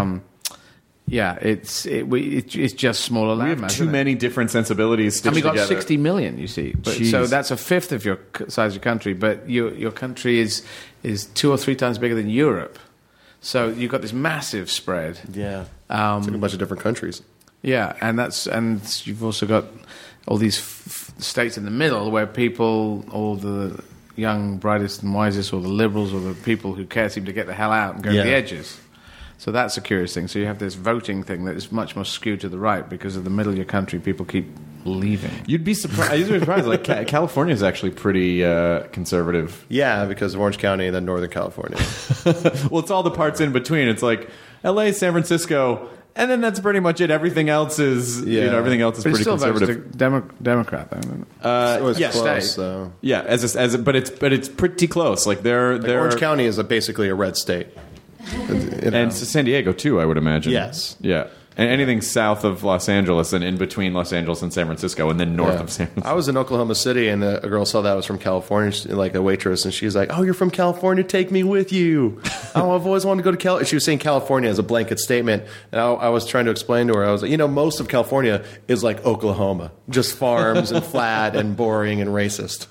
it's just smaller land. We have too many different sensibilities stitched together. And we got 60 million, you see. So that's a fifth of your size of your country. But your country is 2 or 3 times bigger than Europe. So you've got this massive spread. Yeah. It's like a bunch of different countries. Yeah, and you've also got all these states in the middle where people, all the young, brightest and wisest, or the liberals, or the people who care seem to get the hell out and go to the edges. So that's a curious thing. So you have this voting thing that is much more skewed to the right because of the middle of your country. People keep leaving. You'd be surprised. You'd be surprised. Like California is actually pretty conservative. Yeah, because of Orange County and then Northern California. Well, it's all the parts in between. It's like L.A., San Francisco, and then that's pretty much it. Everything else is everything else is pretty conservative. Democrat, though. Yes, close, so. Yeah, but it's pretty close. Like Orange County is basically a red state. And San Diego too, I would imagine. Yes. Yeah. And anything south of Los Angeles and in between Los Angeles and San Francisco and then north of San Francisco. I was in Oklahoma City and a girl saw that I was from California, like a waitress, and she's like, "Oh, you're from California? Take me with you." I've always wanted to go to California. She was saying California as a blanket statement, and I was trying to explain to her, I was like, most of California is like Oklahoma, just farms and flat and boring and racist.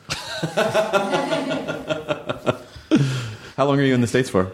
How long are you in the States for?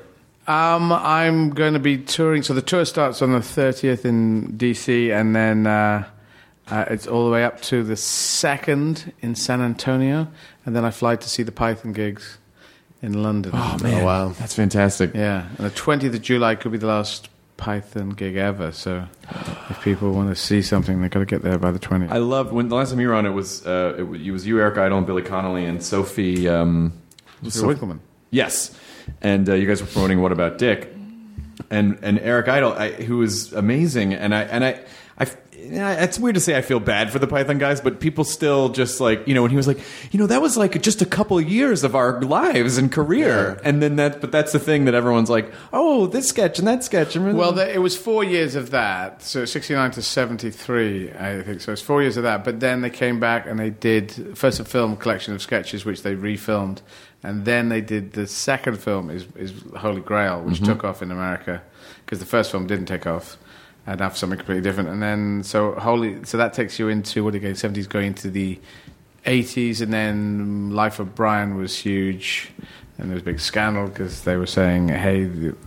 I'm going to be touring. So the tour starts on the 30th in DC, and then it's all the way up to the 2nd in San Antonio, and then I fly to see the Python gigs in London. Oh, man. Oh, wow. That's fantastic. Yeah. And the 20th of July could be the last Python gig ever, so if people want to see something, they've got to get there by the 20th. I love when the last time you were on, it was you, Eric Idle, and Billy Connolly, and Sophie Winkleman. Yes. And you guys were promoting What About Dick, and Eric Idle, who was amazing, and I it's weird to say I feel bad for the Python guys, but people still just like when he was like, that was like just a couple of years of our lives and career, and then that's the thing that everyone's like, oh, this sketch and that sketch. Well, it was 4 years of that, so 69 to 73, I think. So it's 4 years of that, but then they came back and they did first a film collection of sketches which they refilmed. And then they did the second film is Holy Grail, which took off in America because the first film didn't take off, and after something completely different. And then so that takes you into 70s, going into the 80s, and then Life of Brian was huge, and there was a big scandal because they were saying, hey,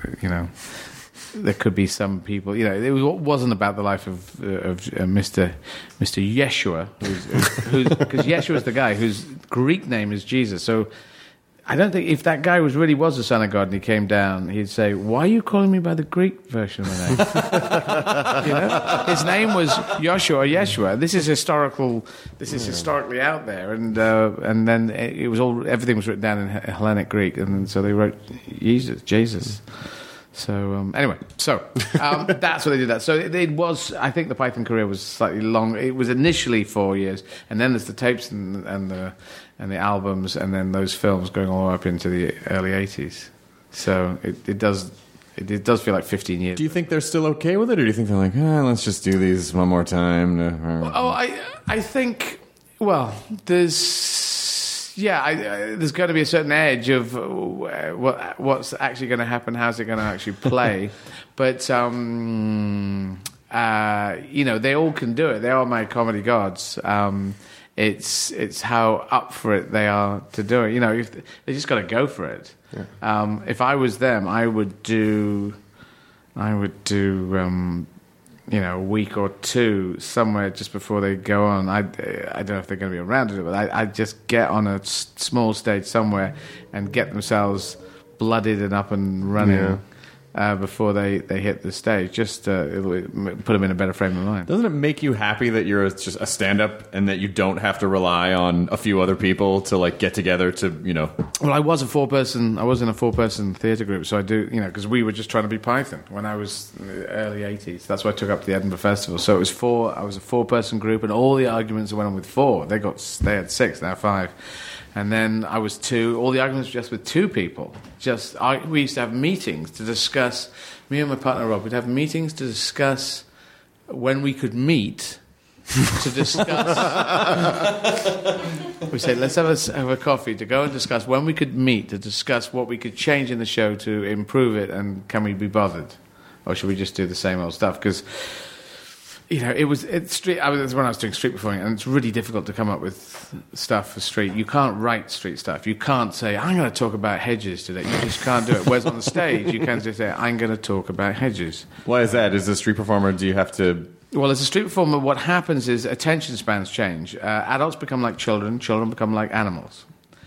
there could be some people, it wasn't about the life of Mr. Yeshua, because Yeshua is the guy whose Greek name is Jesus, so. I don't think if that guy really was the Son of God and he came down, he'd say, "Why are you calling me by the Greek version of my name?" His name was Joshua or Yeshua. This is historical. This is historically out there, and then it was everything was written down in Hellenic Greek, and so they wrote Jesus. So anyway, that's what they did. That so it was. I think the Python career was slightly long. It was initially 4 years, and then there's the tapes and the albums, and then those films going all the way up into the early 80s. So it it does feel like 15 years. Do you think they're still okay with it, or do you think they're like, let's just do these one more time? I think, well, there's going to be a certain edge of what's actually going to happen, how's it going to actually play. But, they all can do it. They are my comedy gods. It's how up for it they are to do it. They just got to go for it. Yeah. If I was them, I would do a week or two somewhere just before they go on. I don't know if they're going to be around to do it, but I'd just get on a small stage somewhere and get themselves blooded and up and running before they hit the stage. Just it'll put them in a better frame of mind. Doesn't it make you happy that you're just a stand-up and that you don't have to rely on a few other people to like get together to Well, I was in a 4-person theatre group, so I do because we were just trying to be Python when I was in the early 80s. That's why I took up the Edinburgh Festival. So it was 4. I was a 4-person group, and all the arguments that went on with 4. They had 6, now 5. And then I was 2. All the arguments were just with 2 people. We used to have meetings to discuss. Me and my partner Rob would have meetings to discuss when we could meet. To discuss. We said, let's have a coffee to go and discuss when we could meet to discuss what we could change in the show to improve it, and can we be bothered, or should we just do the same old stuff? Because street. When I was doing street performing, and it's really difficult to come up with stuff for street. You can't write street stuff. You can't say, I'm going to talk about hedges today. You just can't do it. Whereas on the stage, you can just say, I'm going to talk about hedges. Why is that? As a street performer, do you have to... Well, as a street performer, what happens is attention spans change. Adults become like children. Children become like animals.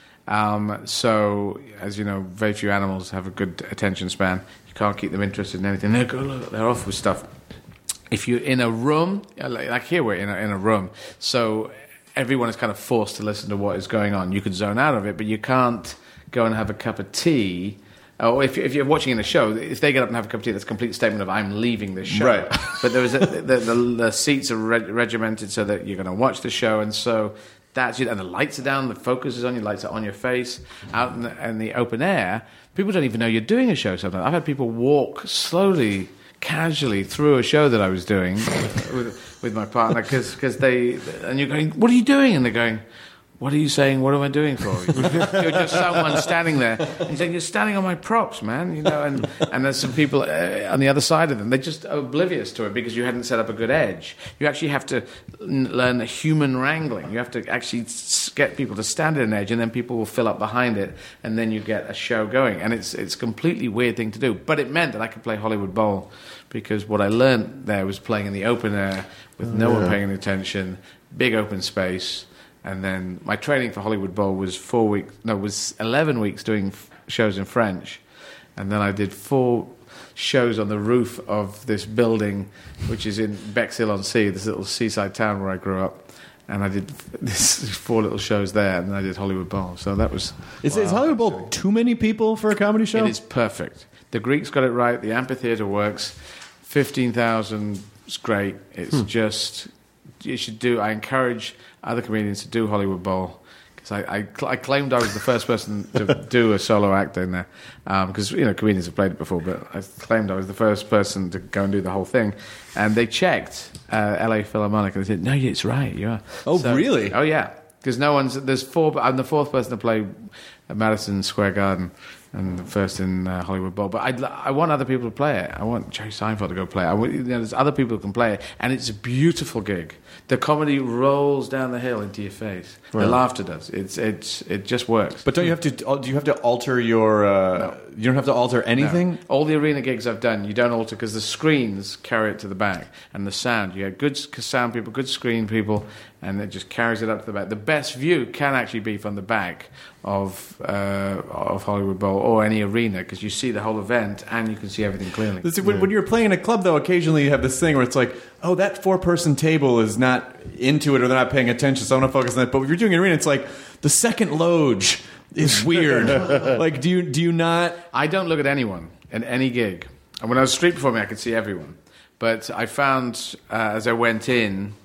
So, as you know, very few animals have a good attention span. You can't keep them interested in anything. They're off with stuff. If you're in a room, like here we're in a room, so everyone is kind of forced to listen to what is going on. You can zone out of it, but you can't go and have a cup of tea. Or if you're watching in a show, if they get up and have a cup of tea, that's a complete statement of I'm leaving this show. Right. But there is the seats are regimented so that you're going to watch the show, and so that's it. And the lights are down, the focus is on, your lights are on your face. Out in the open air, people don't even know you're doing a show sometimes. I've had people walk slowly, casually through a show that I was doing with my partner because and you're going, what are you doing? And they're going, what are you saying? What am I doing for? You're just someone standing there. And you're saying, you're standing on my props, man. And there's some people on the other side of them. They're just oblivious to it because you hadn't set up a good edge. You actually have to learn human wrangling. You have to actually get people to stand at an edge, and then people will fill up behind it, and then you get a show going. And it's a completely weird thing to do. But it meant that I could play Hollywood Bowl because what I learned there was playing in the open air with no one paying any attention, big open space. And then my training for Hollywood Bowl was 11 weeks doing shows in French. And then I did 4 shows on the roof of this building, which is in Bexhill-on-Sea, this little seaside town where I grew up. And I did these 4 little shows there, and then I did Hollywood Bowl. So that was... Is Hollywood Bowl too many people for a comedy show? It is perfect. The Greeks got it right. The amphitheater works. 15,000 is great. It's just... You should do... I encourage other comedians to do Hollywood Bowl because I claimed I was the first person to do a solo act in there because comedians have played it before, but I claimed I was the first person to go and do the whole thing, and they checked LA Philharmonic and they said, no, it's right, you are. Oh, really? Oh yeah, because there's 4. I'm the 4th person to play at Madison Square Garden and the first in Hollywood Bowl. But I want other people to play it. I want Jerry Seinfeld to go play it. There's other people who can play it, and it's a beautiful gig. The comedy rolls down the hill into your face. Wow. The laughter does. It just works. But don't you have to? Do you have to alter your? No. You don't have to alter anything. No. All the arena gigs I've done, you don't alter because the screens carry it to the back, and the sound. You get good sound people, good screen people, and it just carries it up to the back. The best view can actually be from the back of Hollywood Bowl or any arena because you see the whole event and you can see everything clearly. When you're playing in a club, though, occasionally you have this thing where it's like, oh, that 4-person table is not into it or they're not paying attention, so I want to focus on that. But if you're doing an arena, it's like the second loge is weird. Like, do you not? I don't look at anyone in any gig. And when I was street performing, I could see everyone. But I found as I went in,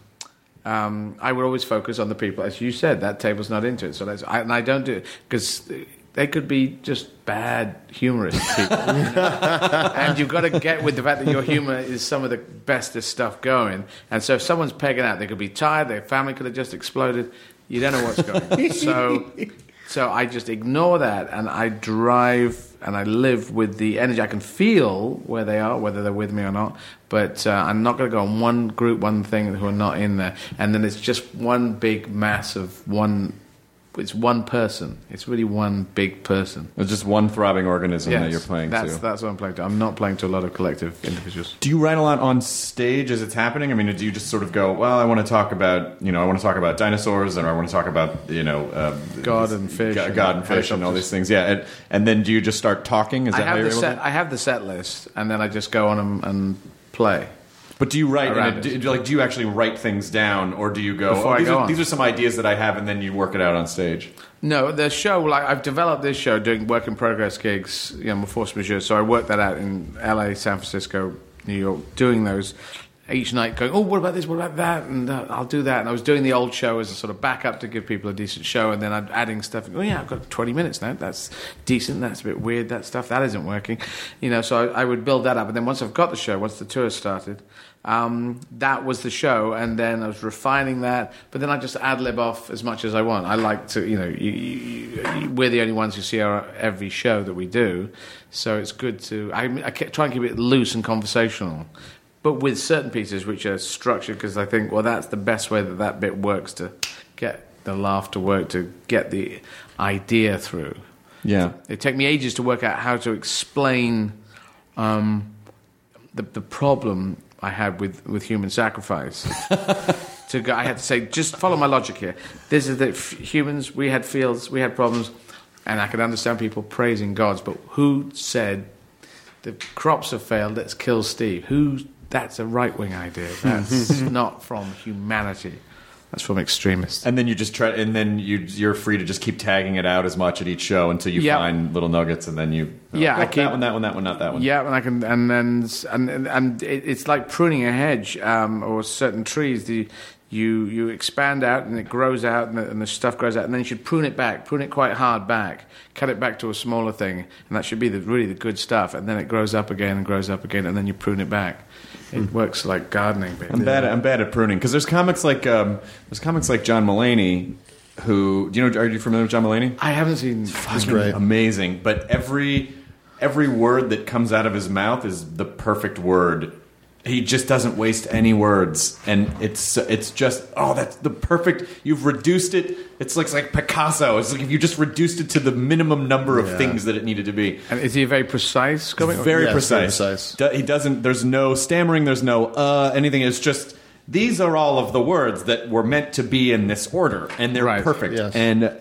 I would always focus on the people, as you said, that table's not into it. So I don't do it because they could be just bad humorous people. And you've got to get with the fact that your humor is some of the bestest stuff going. And so if someone's pegging out, they could be tired, their family could have just exploded. You don't know what's going on. So I just ignore that, and I drive and I live with the energy. I can feel where they are, whether they're with me or not, but I'm not going to go on one group, one thing who are not in there. And then it's just one big mass of one. It's one person. It's really one big person. It's just one throbbing organism that you're playing to. That's what I'm playing to. I'm not playing to a lot of collective individuals. Do you write a lot on stage as it's happening? I mean, do you just sort of go, well, I want to talk about, dinosaurs, or I want to talk about, God and fish, and all these things. Yeah, and then do you just start talking? Is that how you're able to? I have the set list, and then I just go on and play. But do you write? Do you actually write things down, or do you go? These are some ideas that I have, and then you work it out on stage? No, the show. I've developed this show doing work in progress gigs, force majeure. So I worked that out in L.A., San Francisco, New York, doing those each night, going, oh, what about this? What about that? And I'll do that. And I was doing the old show as a sort of backup to give people a decent show, and then I'm adding stuff. Oh yeah, I've got 20 minutes now. That's decent. That's a bit weird. That stuff that isn't working. So I would build that up, and then once I've got the show, once the tour started. That was the show, and then I was refining that, but then I just ad-lib off as much as I want. I like to, we're the only ones who see every show that we do, so it's good to, I try and keep it loose and conversational, but with certain pieces which are structured, because I think, well, that's the best way that bit works to get the laugh to work, to get the idea through. Yeah. It took me ages to work out how to explain the problem I had with human sacrifice. I had to say, just follow my logic here. This is that humans, we had fields, we had problems, and I could understand people praising gods, but who said the crops have failed, let's kill Steve? That's a right-wing idea. That's not from humanity. That's from extremists. And then you just try, and then you're free to just keep tagging it out as much at each show until you find little nuggets, and then I keep that one, not that one. Yeah, and I can, and it's like pruning a hedge or certain trees. You expand out and it grows out, and the stuff grows out, and then you should prune it quite hard back, cut it back to a smaller thing, and that should be really the good stuff. And then it grows up again, and then you prune it back. It works like gardening. I'm bad at pruning, because there's comics like John Mulaney, who are you familiar with John Mulaney? I haven't seen. He's great, amazing. But every word that comes out of his mouth is the perfect word. He just doesn't waste any words, and it's just that's the perfect. You've reduced it. It's like Picasso. It's like if you just reduced it to the minimum number of things that it needed to be. And is he a very precise comic? Very precise. He doesn't. There's no stammering. There's no anything. It's just these are all of the words that were meant to be in this order, and they're perfect. Yes. And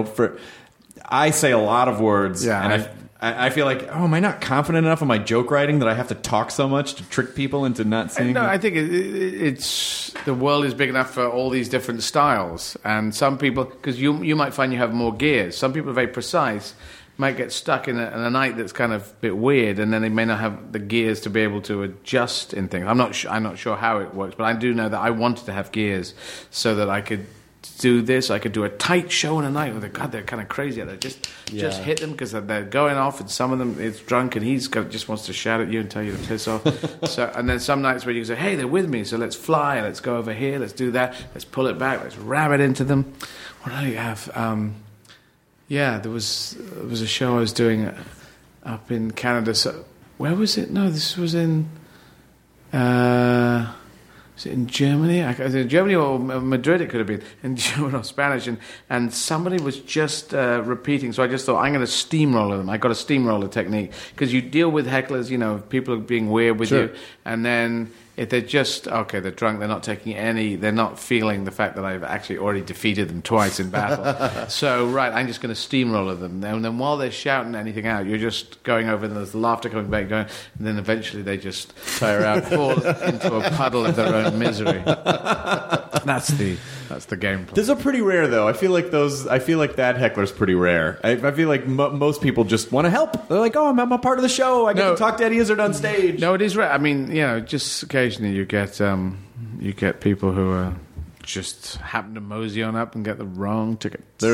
I say a lot of words, and I feel like, am I not confident enough in my joke writing that I have to talk so much to trick people into not seeing? No, I think it's the world is big enough for all these different styles, and some people, because you might find you have more gears. Some people are very precise, might get stuck in a night that's kind of a bit weird, and then they may not have the gears to be able to adjust in things. I'm not sure how it works, but I do know that I wanted to have gears so that I could do this. I could do a tight show in a night. They're kind of crazy. They just hit them because they're going off, and some of them it's drunk, and just wants to shout at you and tell you to piss off. And then some nights where you say, "Hey, they're with me, so let's fly. Let's go over here. Let's do that. Let's pull it back. Let's ram it into them." What do you have? There was a show I was doing up in Canada. So where was it? No, this was in. Was it in Germany? In Germany or Madrid it could have been, in German or Spanish. And somebody was just repeating, so I just thought, I'm going to steamroller them. I got a steamroller technique. Because you deal with hecklers, people are being weird with you. And then if they're just, they're drunk, they're not they're not feeling the fact that I've actually already defeated them twice in battle. So, I'm just going to steamroller them. And then while they're shouting anything out, you're just going over, and there's laughter coming back, and then eventually they just tire out, fall into a puddle of their own misery. That's the game plan. Those are pretty rare, though. I feel like that heckler's pretty rare. I feel like most people just want to help. They're like, I'm a part of the show. I get to talk to Eddie Izzard on stage. No, it is rare. I mean, just occasionally you get people who are just happened to mosey on up and get the wrong ticket. I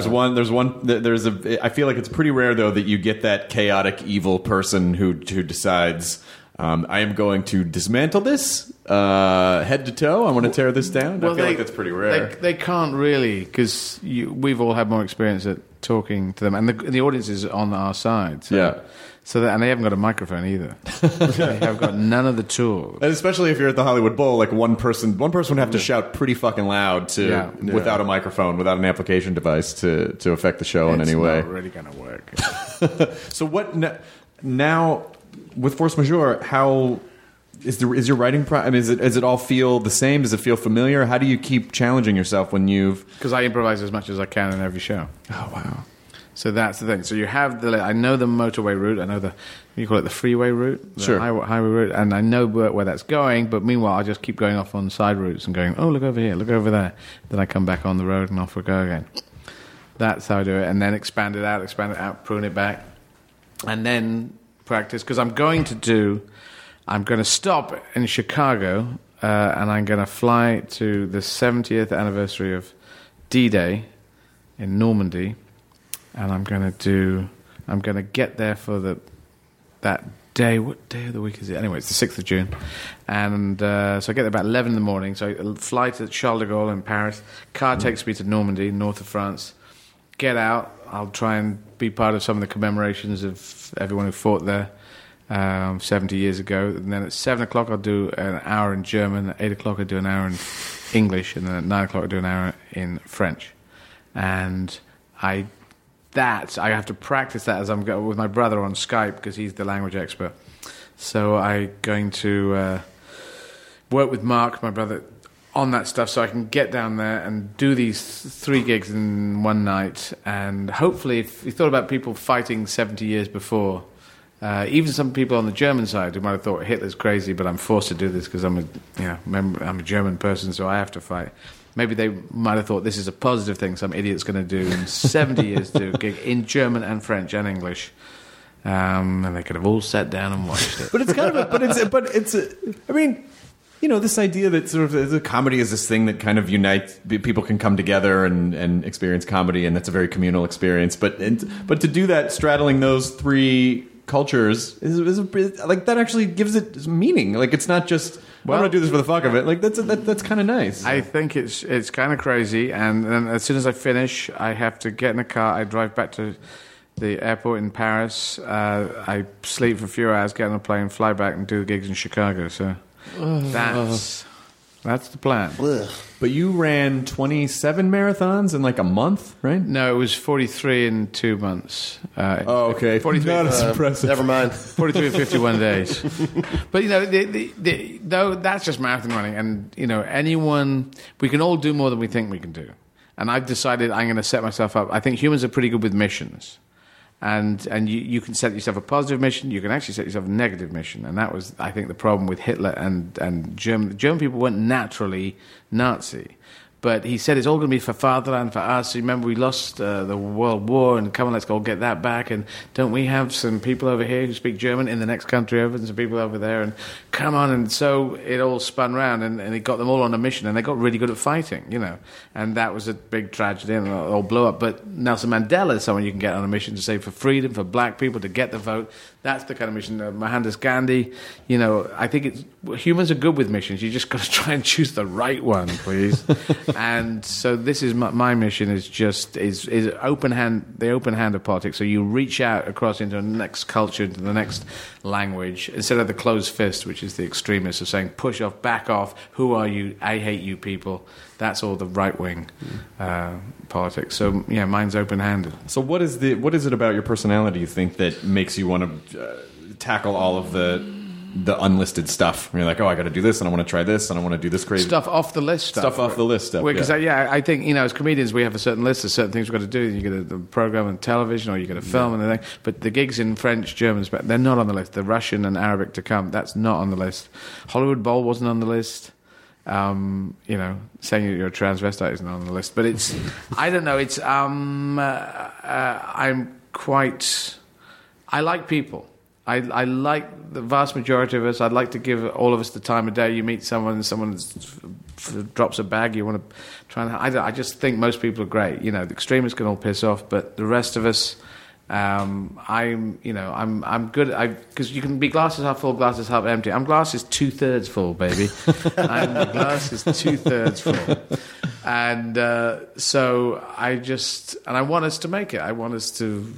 feel like it's pretty rare though that you get that chaotic evil person who decides I am going to dismantle this head to toe. I want to tear this down. I feel like that's pretty rare. They can't really, because we've all had more experience at talking to them, and the audience is on our side. So, yeah. And they haven't got a microphone either. They have got none of the tools. And especially if you're at the Hollywood Bowl, like one person would have to shout pretty fucking loud without a microphone, without an amplification device to affect the show in any way. It's not really going to work. So what now with Force Majeure? How is your writing? Does it all feel the same? Does it feel familiar? How do you keep challenging yourself when you've? Because I improvise as much as I can in every show. Oh wow. So that's the thing. So you have I know the motorway route. I know you call it the freeway route, the highway route, and I know where that's going. But meanwhile, I just keep going off on side routes and going, oh, look over here, look over there. Then I come back on the road and off we go again. That's how I do it. And then expand it out, prune it back, and then practice. Because I'm going to stop in Chicago, and I'm going to fly to the 70th anniversary of D-Day in Normandy. And I'm going to get there for that day. What day of the week is it? Anyway, it's the 6th of June. And so I get there about 11 in the morning. So I fly to Charles de Gaulle in Paris. Car takes me to Normandy, north of France. Get out. I'll try and be part of some of the commemorations of everyone who fought there 70 years ago. And then at 7 o'clock, I'll do an hour in German. At 8 o'clock, I'll do an hour in English. And then at 9 o'clock, I'll do an hour in French. And I have to practice that as I'm going with my brother on Skype because he's the language expert. So I'm going to work with Mark, my brother, on that stuff so I can get down there and do these 3 gigs in one night. And hopefully, if you thought about people fighting 70 years before, even some people on the German side who might have thought Hitler's crazy, but I'm forced to do this because I'm a German person, so I have to fight. Maybe they might have thought this is a positive thing some idiot's going to do in 70 years, do a gig in German and French and English. And they could have all sat down and watched it. But it's kind of this idea that sort of the comedy is this thing that kind of unites, people can come together and experience comedy, and that's a very communal experience. But to do that, straddling those 3 cultures is like that actually gives it meaning. Like it's not just I want to do this for the fuck of it. Like that's kind of nice. I think it's kind of crazy. And then as soon as I finish, I have to get in a car. I drive back to the airport in Paris. I sleep for a few hours, get on a plane, fly back, and do the gigs in Chicago. So that's the plan. But you ran 27 marathons in like a month, right? No, it was 43 in 2 months. Okay. 43. Not as impressive. Never mind. 43 and 51 days. But, though that's just marathon running. And, we can all do more than we think we can do. And I've decided I'm going to set myself up. I think humans are pretty good with missions. And you can set yourself a positive mission. You can actually set yourself a negative mission. And that was, I think, the problem with Hitler and German. The German people weren't naturally Nazi. But he said it's all going to be for fatherland, for us. Remember, we lost the World War, and come on, let's go get that back. And don't we have some people over here who speak German in the next country over, and some people over there? And come on. And so it all spun round, and it got them all on a mission, and they got really good at fighting, And that was a big tragedy, and it all blew up. But Nelson Mandela is someone you can get on a mission to say for freedom, for black people, to get the vote. That's the kind of mission. Mohandas Gandhi, I think humans are good with missions. You just got to try and choose the right one, please. And so this is my mission is open hand, the open hand of politics. So you reach out across into the next culture, into the next language, instead of the closed fist, which is the extremists of saying push off, back off. Who are you? I hate you people. That's all the right wing politics. So mine's open handed. So what is it about your personality you think that makes you want to tackle all of the unlisted stuff? You're like, I got to do this, and I want to try this, and I want to do this crazy stuff off the list. Stuff off the list. Because I think as comedians we have a certain list of certain things we've got to do. You get a program on television, or you get a film and everything. But the gigs in French, German, they're not on the list. The Russian and Arabic to come, that's not on the list. Hollywood Bowl wasn't on the list. Saying you're a transvestite isn't on the list. But it's I don't know. It's I like people. I like the vast majority of us. I'd like to give all of us the time of day. You meet someone drops a bag, you want to try and... I just think most people are great. You know, the extremists can all piss off, but the rest of us... I'm good because you can be glasses half full, glasses half empty. I'm glasses 2/3 full, baby. I'm the glasses 2/3 full, and so I want us to make it. I want us to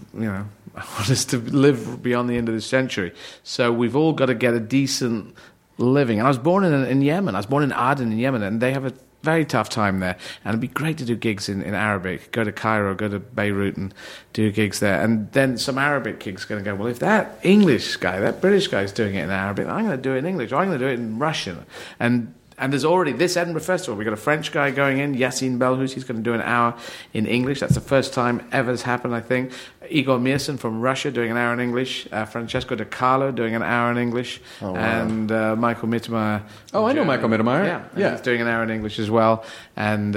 live beyond the end of the century. So we've all got to get a decent living. And I was born in Yemen. I was born in Aden in Yemen, and they have a very tough time there, and it'd be great to do gigs in Arabic. Go to Cairo, go to Beirut and do gigs there. And then some Arabic gigs are going to go, well, if that English guy, that British guy is doing it in Arabic, I'm going to do it in English, or I'm going to do it in Russian. And there's already this Edinburgh Festival. We've got a French guy going in, Yassine Belhous. He's going to do an hour in English. That's the first time ever has happened, I think. Igor Mirson from Russia doing an hour in English. Francesco De Carlo doing an hour in English. Oh, wow. And Michael Mittermeier. Oh, I know Michael Mittermeier. Yeah. He's doing an hour in English as well. And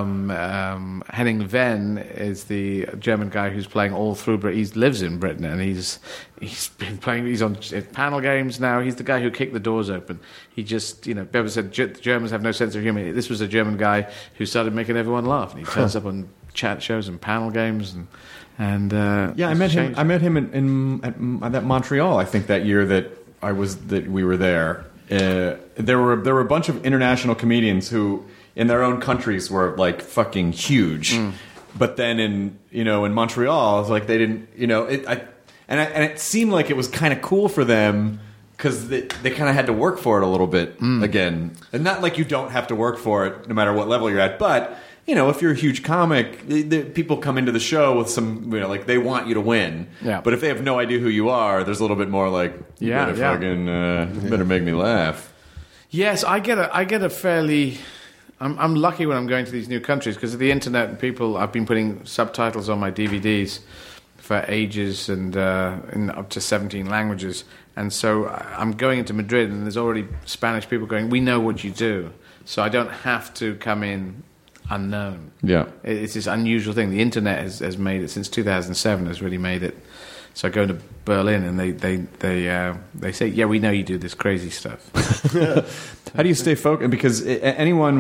Henning Venn is the German guy who's playing all through Britain. He lives in Britain, and he's been playing. He's on panel games now. He's the guy who kicked the doors open. He just, people said the Germans have no sense of humor. This was a German guy who started making everyone laugh. And he turns up on chat shows and panel games and I met him. I met him at Montreal. I think that year that we were there. There were a bunch of international comedians who, in their own countries, were like fucking huge. But then in Montreal, it's like they didn't. And it seemed like it was kind of cool for them because they kind of had to work for it a little bit again, and not like you don't have to work for it no matter what level you're at, but. If you're a huge comic, people come into the show with some, they want you to win. Yeah. But if they have no idea who you are, there's a little bit more like, you better make me laugh. Yes, I get a fairly... I'm lucky when I'm going to these new countries because of the internet and people. I've been putting subtitles on my DVDs for ages and in up to 17 languages. And so I'm going into Madrid and there's already Spanish people going, we know what you do. So I don't have to come in... unknown. Yeah, it's this unusual thing. The internet has made it since 2007. Has really made it. So I go to Berlin and they say, yeah, we know you do this crazy stuff. How do you stay focused? Because anyone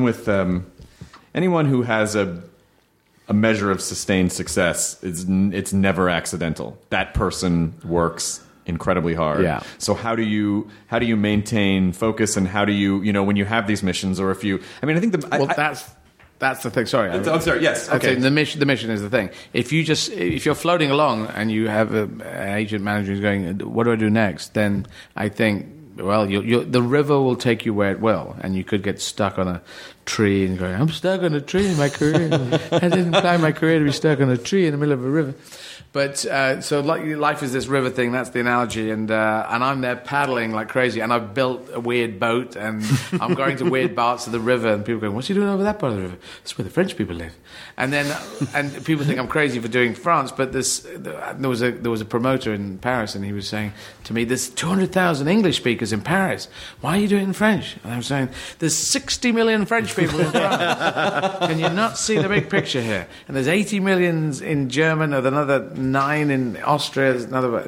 who has a measure of sustained success, it's never accidental. That person works incredibly hard. Yeah. So how do you maintain focus, and how do you when you have these missions, or if you? I mean, I think That's the thing. Sorry, I'm sorry. Yes. Okay. The mission is the thing. If you're floating along and you have an agent manager who's going, what do I do next? Then I think, well, the river will take you where it will, and you could get stuck on a tree and going, I'm stuck on a tree in my career. I didn't plan my career to be stuck on a tree in the middle of a river. But so life is this river thing. That's the analogy, and I'm there paddling like crazy. And I've built a weird boat, and I'm going to weird parts of the river. And people go, "What's he doing over that part of the river? That's where the French people live." And then people think I'm crazy for doing France. But there was a promoter in Paris, and he was saying to me, "There's 200,000 English speakers in Paris. Why are you doing it in French?" And I was saying, "There's 60 million French people in France. Can you not see the big picture here? And there's 80 million in German, and another 9 in Austria. There's another.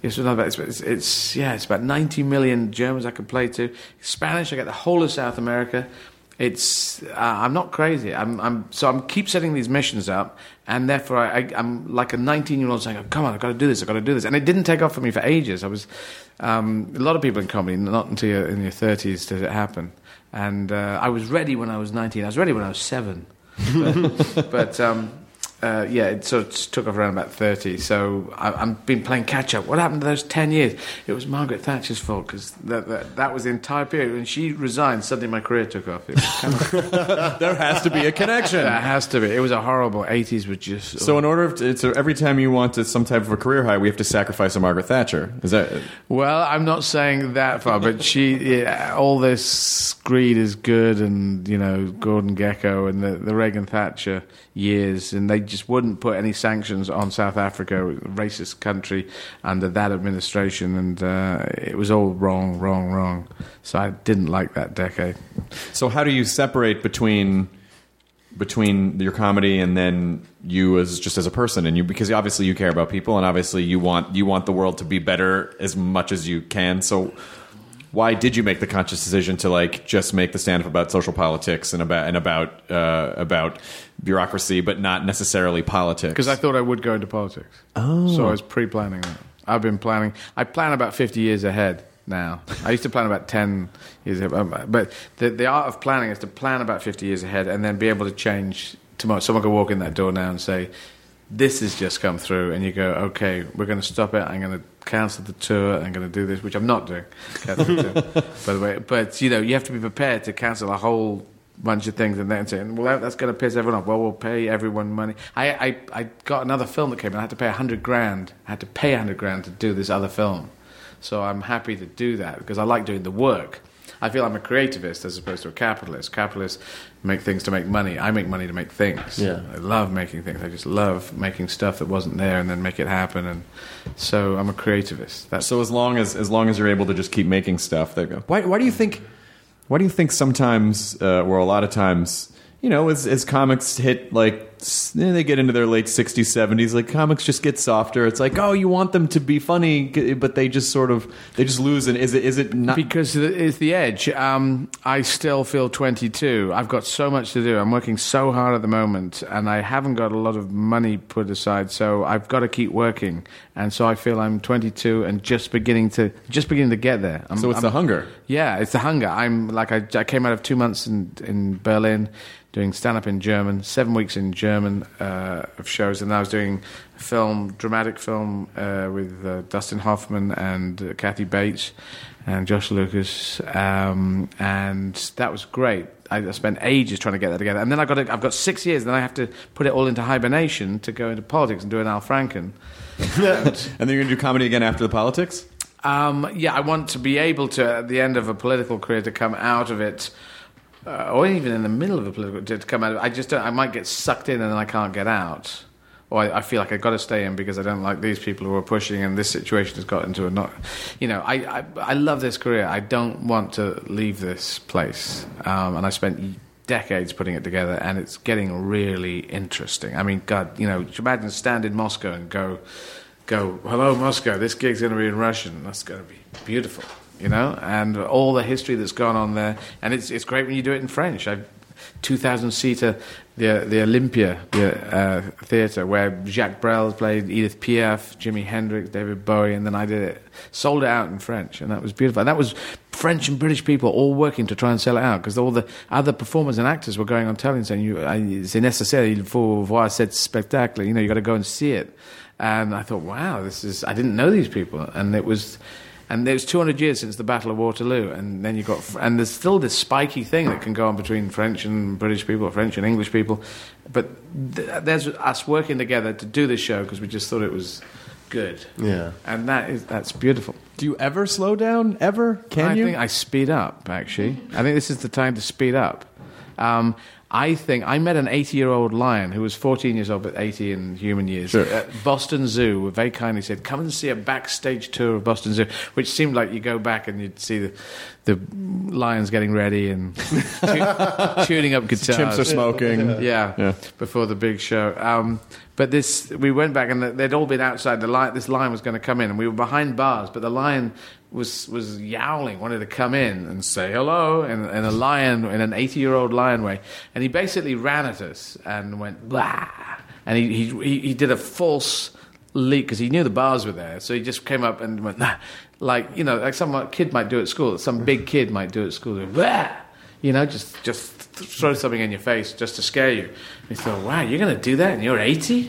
It's about 90 million Germans I could play to. Spanish, I get the whole of South America. It's I'm not crazy. I'm keep setting these missions up, and therefore I'm like a 19-year-old saying, oh, "Come on, I've got to do this. I've got to do this." And it didn't take off for me for ages. I was a lot of people in comedy, not until you're in your 30s did it happen. And I was ready when I was 19. I was ready when I was 7. But it sort of took off around about 30. So I've been playing catch-up. What happened to those 10 years? It was Margaret Thatcher's fault, because that was the entire period. When she resigned, suddenly my career took off. It was kind of there has to be a connection. There has to be. It was a horrible 80s with just... So in order so every time you want some type of a career high, we have to sacrifice a Margaret Thatcher. Is that... Well, I'm not saying that far, but all this greed is good, and, Gordon Gekko and the Reagan-Thatcher years, and they just wouldn't put any sanctions on South Africa, a racist country, under that administration, and it was all wrong. So I didn't like that decade. So how do you separate between between your comedy and then you as a person, and because obviously you care about people, and obviously you want the world to be better as much as you can. So why did you make the conscious decision to like just make the stand-up about social politics and about bureaucracy, but not necessarily politics? Because I thought I would go into politics. Oh. So I was pre-planning that. I've been planning. I plan about 50 years ahead now. I used to plan about 10 years ahead. But the art of planning is to plan about 50 years ahead and then be able to change tomorrow. Someone could walk in that door now and say, this has just come through, and you go, okay, we're going to stop it. I'm going to cancel the tour. I'm going to do this, which I'm not doing, by the way. But, you have to be prepared to cancel a whole bunch of things and then saying, well, that's going to piss everyone off. Well, we'll pay everyone money. I got another film that came in. I had to pay $100,000. I had to pay $100,000 to do this other film. So I'm happy to do that because I like doing the work. I feel I'm a creativist as opposed to a capitalist. Capitalists make things to make money. I make money to make things. Yeah. I love making things. I just love making stuff that wasn't there and then make it happen. And so I'm a creativist. So as long as you're able to just keep making stuff, there you go. Why do you think? Why do you think sometimes, or a lot of times, as comics hit they get into their late 60s, 70s, like comics just get softer. It's like, oh, you want them to be funny, but they just lose. And is it not because it's the edge? I still feel 22. I've got so much to do. I'm working so hard at the moment, and I haven't got a lot of money put aside. So I've got to keep working, and so I feel I'm 22 and just beginning to get there. So it's the hunger. Yeah, it's the hunger. I came out of 2 months in Berlin doing stand-up in German, 7 weeks in German of shows, and I was doing dramatic film with Dustin Hoffman and Kathy Bates and Josh Lucas, and that was great. I spent ages trying to get that together, and then I've got 6 years, and then I have to put it all into hibernation to go into politics and do an Al Franken. And then you're going to do comedy again after the politics? I want to be able to, at the end of a political career, to come out of it, or even in the middle of a political, to come out of it. I might get sucked in and then I can't get out. Or I feel like I've got to stay in because I don't like these people who are pushing, and this situation has got into a not... I love this career. I don't want to leave this place. And I spent decades putting it together, and it's getting really interesting. I mean, God, imagine stand in Moscow and go, hello, Moscow, this gig's going to be in Russian. That's going to be beautiful, and all the history that's gone on there. And it's great when you do it in French. 2,000-seater, the Olympia theatre, where Jacques Brel played Edith Piaf, Jimi Hendrix, David Bowie, and then I did it, sold it out in French, and that was beautiful. And that was French and British people all working to try and sell it out, because all the other performers and actors were going on telling, saying, c'est nécessaire, il faut voir cet spectacle, you got to go and see it. And I thought, wow, I didn't know these people, and it was 200 years since the Battle of Waterloo, and then and there's still this spiky thing that can go on between French and British people, French and English people, but there's us working together to do this show because we just thought it was good. Yeah, and that's beautiful. Do you ever slow down? Ever? Can you? I think I speed up. Actually, I think this is the time to speed up. I think I met an 80-year-old lion who was 14 years old, but 80 in human years. Sure. At Boston Zoo, very kindly said, come and see a backstage tour of Boston Zoo, which seemed like you go back and you'd see the lions getting ready and tuning up guitars. Chimps are smoking. Yeah, before the big show. But we went back and they'd all been outside. This lion was going to come in, and we were behind bars, but the lion was yowling, wanted to come in and say hello, in a lion, in an 80-year-old lion way. And he basically ran at us and went, blah. And he did a false leap because he knew the bars were there. So he just came up and went, nah. like some kid might do at school, some big kid might do at school. Blah. Just throw something in your face just to scare you. And you thought, wow, you're going to do that and you're 80?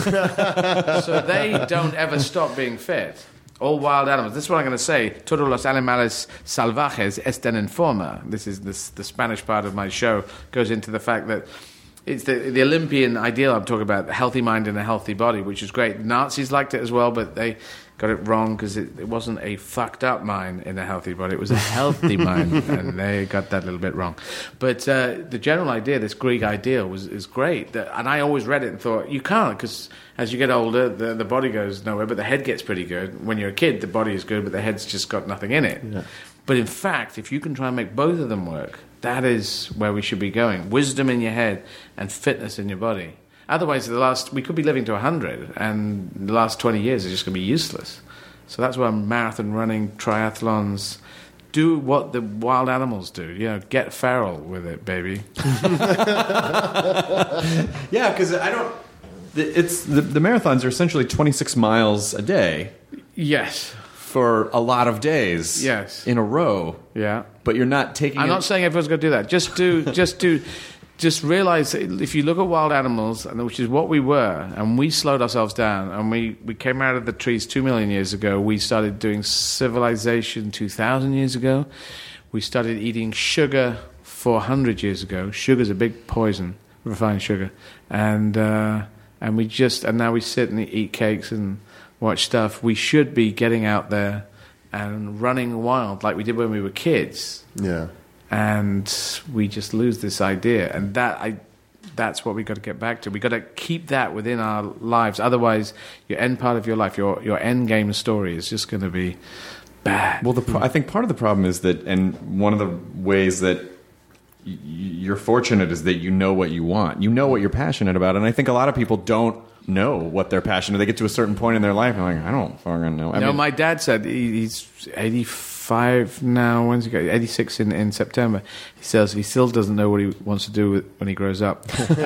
So they don't ever stop being fit. All wild animals. This is what I'm going to say. Todos los animales salvajes están en forma. This is the Spanish part of my show. Goes into the fact that it's the Olympian ideal I'm talking about, a healthy mind and a healthy body, which is great. Nazis liked it as well, but they got it wrong because it wasn't a fucked up mind in a healthy body. It was a healthy mind, and they got that a little bit wrong. But the general idea, this Greek ideal, is great. And I always read it and thought, you can't, because as you get older, the body goes nowhere, but the head gets pretty good. When you're a kid, the body is good, but the head's just got nothing in it. Yeah. But in fact, if you can try and make both of them work, that is where we should be going. Wisdom in your head and fitness in your body. Otherwise, we could be living to 100, and the last 20 years are just going to be useless. So that's why marathon running, triathlons, do what the wild animals do. You know, get feral with it, baby. Yeah, because it's the marathons are essentially 26 miles a day. Yes. For a lot of days. Yes. In a row. Yeah. But you're not taking. I'm not saying everyone's going to do that. Just realize that if you look at wild animals, and which is what we were, and we slowed ourselves down, and we came out of the trees 2 million years ago. We started doing civilization 2,000 years ago. We started eating sugar 400 years ago. Sugar's a big poison, refined sugar, and now we sit and eat cakes and watch stuff. We should be getting out there and running wild like we did when we were kids. Yeah. And we just lose this idea, and that's what we got to get back to. We got to keep that within our lives. Otherwise, your end part of your life, your end game story, is just going to be bad. Well, I think part of the problem is that, and one of the ways that you're fortunate is that you know what you want, you know what you're passionate about, and I think a lot of people don't know what they're passionate. They get to a certain point in their life, and they're like, I don't fucking know. I mean, my dad said he's 85 now. When's he got? 86 in September. He says he still doesn't know what he wants to do when he grows up. He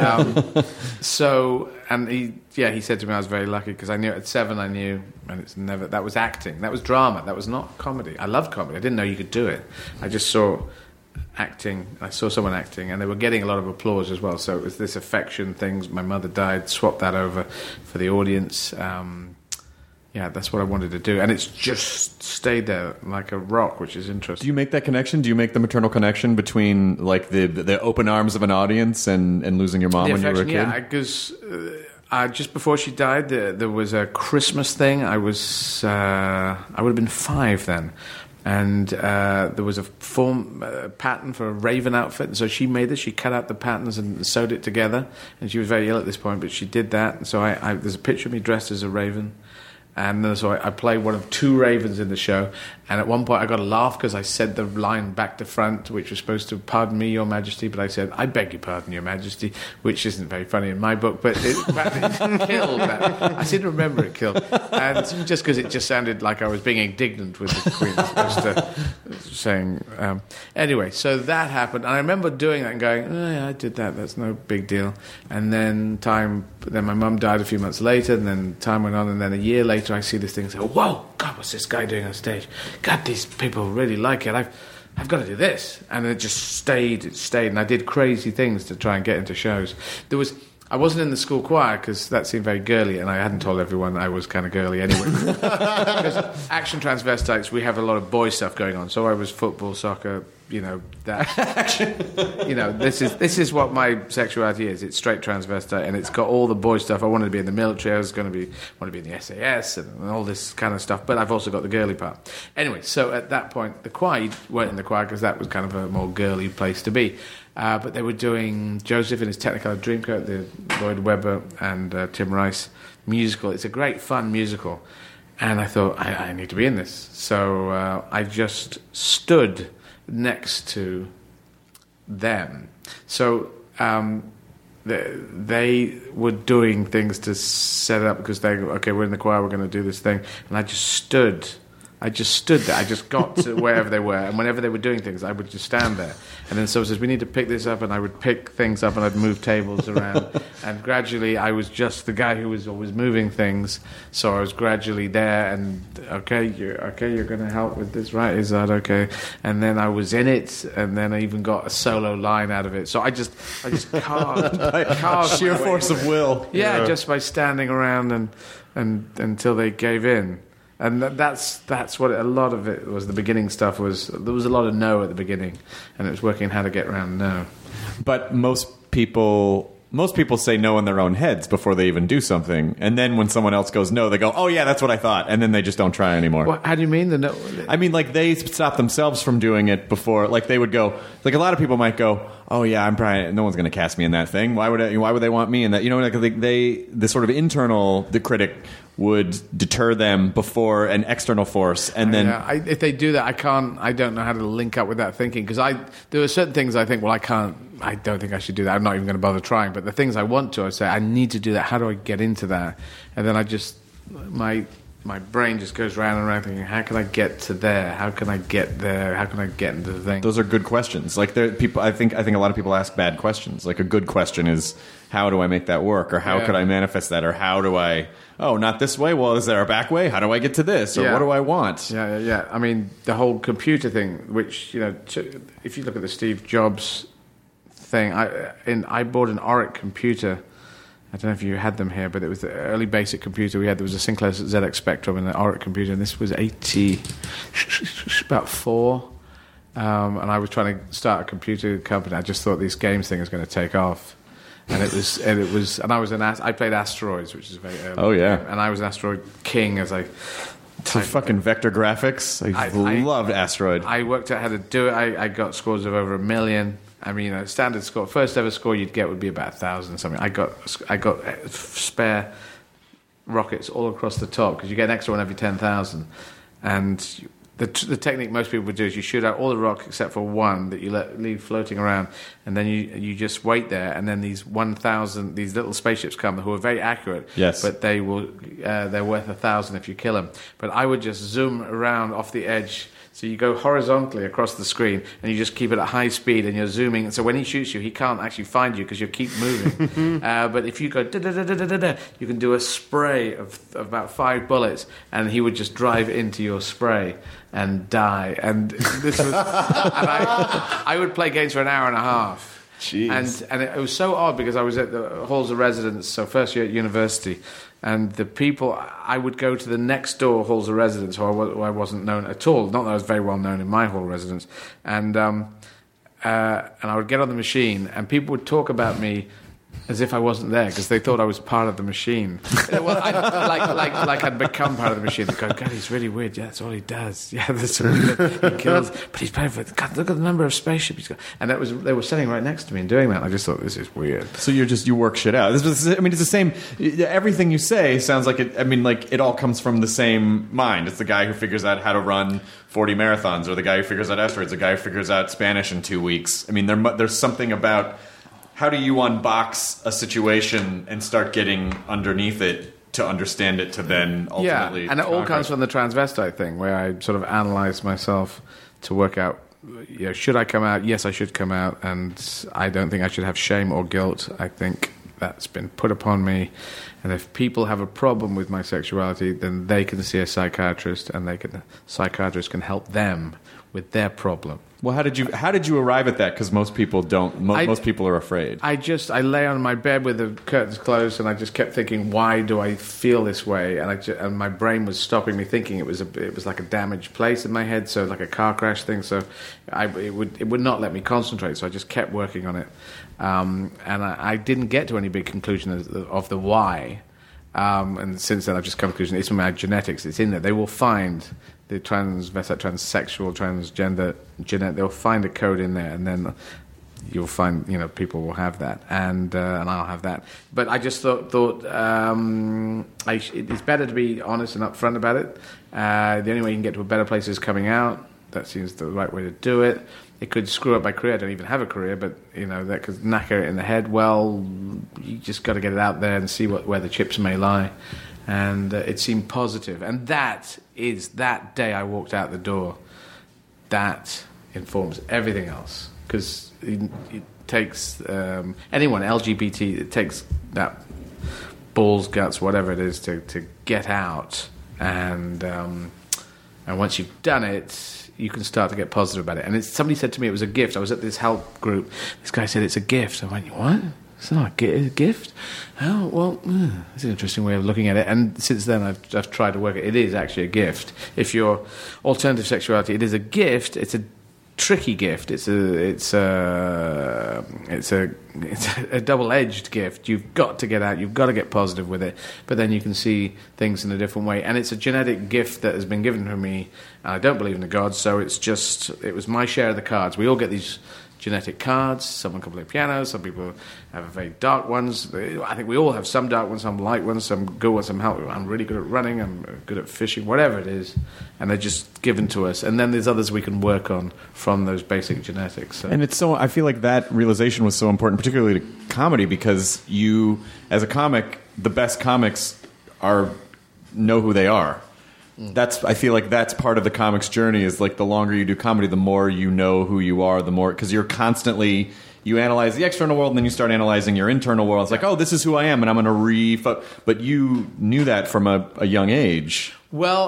said to me I was very lucky because I knew at 7 I knew, and it's never. That was acting. That was drama. That was not comedy. I loved comedy. I didn't know you could do it. I just saw acting. I saw someone acting, and they were getting a lot of applause as well. So it was this affection thing. My mother died. Swapped that over for the audience. That's what I wanted to do, and it's just stayed there like a rock, which is interesting. Do you make that connection? Do you make the maternal connection between like the open arms of an audience and losing your mom when you were a kid? Yeah, because just before she died, there was a Christmas thing. I would have been 5 then. And there was a pattern for a raven outfit, and so she made this. She cut out the patterns and sewed it together, and she was very ill at this point, but she did that. And so there's a picture of me dressed as a raven, and so I played one of 2 ravens in the show. And at one point I got a laugh because I said the line back to front, which was supposed to "Pardon me, Your Majesty," but I said "I beg your pardon, Your Majesty," which isn't very funny in my book, but it killed that. I seem to remember it killed, and just because it just sounded like I was being indignant with the Queen, as opposed to saying. Anyway, so that happened, and I remember doing that and going, "Oh yeah, I did that. That's no big deal." And then my mum died a few months later, and then time went on, and then a year later I see this thing and say, "Whoa, God, what's this guy doing on stage? God, these people really like it. I've got to do this." And it just stayed, and I did crazy things to try and get into shows. I wasn't in the school choir because that seemed very girly, and I hadn't told everyone I was kind of girly anyway. Because Action Transvestites, we have a lot of boy stuff going on. So I was football, soccer, that. This is what my sexuality is. It's straight transvestite, and it's got all the boy stuff. I wanted to be in the military. I was want to be in the SAS and all this kind of stuff. But I've also got the girly part. Anyway, so at that point, the choir, you weren't in the choir because that was kind of a more girly place to be. But they were doing Joseph in his Technicolor Dreamcoat, the Lloyd Webber and Tim Rice musical. It's a great, fun musical. And I thought, I need to be in this. So I just stood next to them. So they were doing things to set up because we're in the choir, we're going to do this thing. And I just stood there. I just got to wherever they were, and whenever they were doing things, I would just stand there. And then someone says, "We need to pick this up," and I would pick things up, and I'd move tables around. And gradually, I was just the guy who was always moving things. So I was gradually there, and you're going to help with this, right? Is that okay? And then I was in it, and then I even got a solo line out of it. So I just carved sheer force of will. Yeah, just by standing around and until they gave in. And that's what a lot of it was. The beginning stuff was, there was a lot of no at the beginning, and it was working how to get around no. But most people say no in their own heads before they even do something, and then when someone else goes no, they go, "Oh yeah, that's what I thought," and then they just don't try anymore. Well, how do you mean the no? I mean, like they stop themselves from doing it before. Like they would go, like a lot of people might go, "Oh yeah, I'm probably no one's going to cast me in that thing. Why would they want me in that?" Like the sort of internal, the critic would deter them before an external force, and then if they do that, I don't know how to link up with that thinking, because there are certain things I think, well, I don't think I should do that. I'm not even going to bother trying. But the things I want to, I say, I need to do that. How do I get into that? And then my brain just goes round and round thinking, how can I get to there? How can I get there? How can I get into the thing? those are good questions. Like people, I think a lot of people ask bad questions. Like a good question is, how do I make that work? Or how could I manifest that? Or how do I, not this way? Well, is there a back way? How do I get to this? Or what do I want? Yeah. I mean, the whole computer thing, which, if you look at the Steve Jobs thing, I bought an Oric computer. I don't know if you had them here, but it was the early basic computer we had. There was a Sinclair ZX Spectrum and an Oric computer, and this was about 4. And I was trying to start a computer company. I just thought this games thing was going to take off. And I played Asteroids, which is very early. Oh, yeah. Game, and I was an Asteroid king as I... So fucking vector graphics. I loved Asteroid. I worked out how to do it. I got scores of over 1 million. I mean, a standard score, first ever score you'd get would be about 1,000 something. I got spare rockets all across the top, because you get an extra one every 10,000. And the technique most people would do is you shoot out all the rock except for one that you leave floating around, and then you just wait there, and then these little spaceships come who are very accurate. Yes. But they're worth 1,000 if you kill them. But I would just zoom around off the edge. So you go horizontally across the screen, and you just keep it at high speed, and you're zooming. And so when he shoots you, he can't actually find you because you keep moving. But if you go da-da-da-da-da-da, you can do a spray of about 5 bullets, and he would just drive into your spray and die. And this was, and I would play games for an hour and a half. Jeez. And it was so odd, because I was at the halls of residence, so first year at university. And the people, I would go to the next door halls of residence, who I wasn't known at all. Not that I was very well known in my hall of residence. And I would get on the machine, and people would talk about me as if I wasn't there, because they thought I was part of the machine. Well, like I'd become part of the machine. They'd go, God, he's really weird. Yeah, that's all he does. Yeah, that's what he kills. But he's playing for. God, look at the number of spaceships he's got. And they were sitting right next to me and doing that. And I just thought, this is weird. So you work shit out. It's the same. Everything you say sounds like it. I mean, like it all comes from the same mind. It's the guy who figures out how to run 40 marathons, or the guy who figures out asteroids, the guy who figures out Spanish in 2 weeks. I mean, there's something about. How do you unbox a situation and start getting underneath it to understand it, to then ultimately... Yeah, and it all comes from the transvestite thing, where I sort of analyze myself to work out, should I come out? Yes, I should come out, and I don't think I should have shame or guilt. I think that's been put upon me, and if people have a problem with my sexuality, then they can see a psychiatrist, and psychiatrist can help them with their problem. Well, how did you arrive at that? Because most people don't. Most people are afraid. I lay on my bed with the curtains closed, and I just kept thinking, why do I feel this way? And my brain was stopping me thinking. It was like a damaged place in my head, so like a car crash thing. So it would not let me concentrate. So I just kept working on it, and I didn't get to any big conclusion of the why. And since then, I've just come to the conclusion it's from my genetics. It's in there. They will find the transvestite, transsexual, transgender genetic. They'll find a code in there, and then you'll find people will have that, and I'll have that. But I just thought it's better to be honest and upfront about it. The only way you can get to a better place is coming out. That seems the right way to do it. It could screw up my career. I don't even have a career, but that could knacker it in the head. Well, you just got to get it out there and see where the chips may lie. And it seemed positive. And that day I walked out the door, that informs everything else. Because it takes anyone, LGBT, it takes that balls, guts, whatever it is, to get out. And once you've done it, you can start to get positive about it. And somebody said to me it was a gift. I was at this help group. This guy said it's a gift. I went, what? It's not a gift? Oh, well, that's an interesting way of looking at it. And since then, I've tried to work it. It is actually a gift. If you're alternative sexuality, it is a gift. It's a tricky gift. It's a double-edged gift. You've got to get out. You've got to get positive with it. But then you can see things in a different way. And it's a genetic gift that has been given to me. I don't believe in the gods, so it was my share of the cards. We all get these genetic cards. Someone can play piano. Some people have very dark ones. I think we all have some dark ones, some light ones, some good ones, some help. I'm really good at running. I'm good at fishing, whatever it is. And they're just given to us. And then there's others we can work on from those basic genetics. So. And it's so, I feel like that realization was so important, particularly to comedy, because you, as a comic, the best comics know who they are. I feel like that's part of the comic's journey, is like the longer you do comedy, the more you know who you are, the more, because you're constantly, you analyze the external world and then you start analyzing your internal world. It's like, oh, this is who I am, and I'm going to but you knew that from a young age. Well,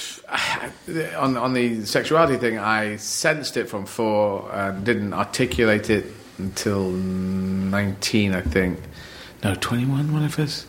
on the sexuality thing, I sensed it from 4 and didn't articulate it until 19, I think. No, 21 when I first...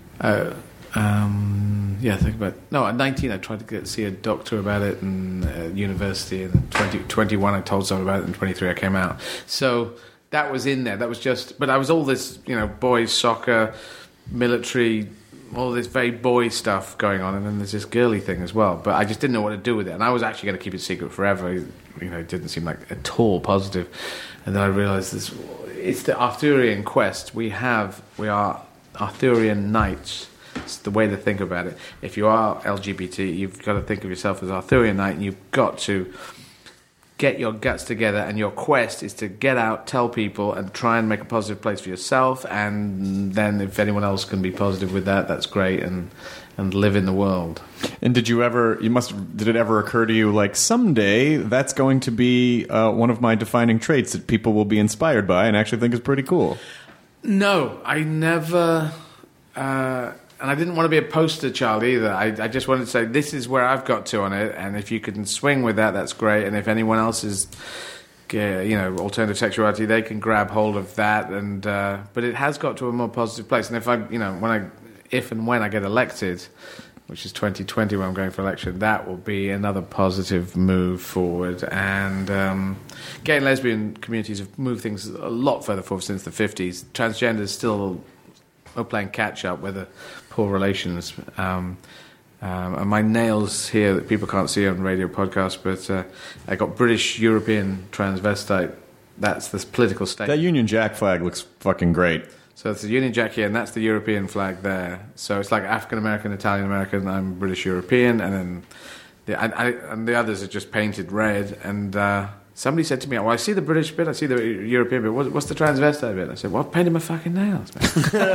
think about it. No, at 19 I tried to see a doctor about it in university, and 21 I told someone about it, and 23 I came out. So that was in there. That was just... But I was all this, boys, soccer, military, all this very boy stuff going on, and then there's this girly thing as well. But I just didn't know what to do with it, and I was actually going to keep it secret forever. It didn't seem like at all positive. And then I realised it's the Arthurian quest. We are Arthurian knights. It's the way to think about it. If you are LGBT, you've got to think of yourself as Arthurian knight, and you've got to get your guts together, and your quest is to get out, tell people, and try and make a positive place for yourself, and then if anyone else can be positive with that, that's great, and live in the world. And did it ever occur to you, like, someday that's going to be one of my defining traits that people will be inspired by and actually think is pretty cool? No, I never... and I didn't want to be a poster child either. I just wanted to say, this is where I've got to on it, and if you can swing with that, that's great. And if anyone else is, alternative sexuality, they can grab hold of that. And but it has got to a more positive place. And if and when I get elected, which is 2020 when I'm going for election, that will be another positive move forward. And gay and lesbian communities have moved things a lot further forward since the 50s. Transgender is still playing catch up with the poor relations. And my nails here that people can't see on radio podcast, but I got British European transvestite. That's the political state. That Union Jack flag looks fucking great. So it's the Union Jack here, and that's the European flag there. So it's like African American, Italian American. I'm British European, and then the others are just painted red. And somebody said to me, "Well, I see the British bit, I see the European bit. What's the transvestite bit?" I said, "Well, I painted my fucking nails, man."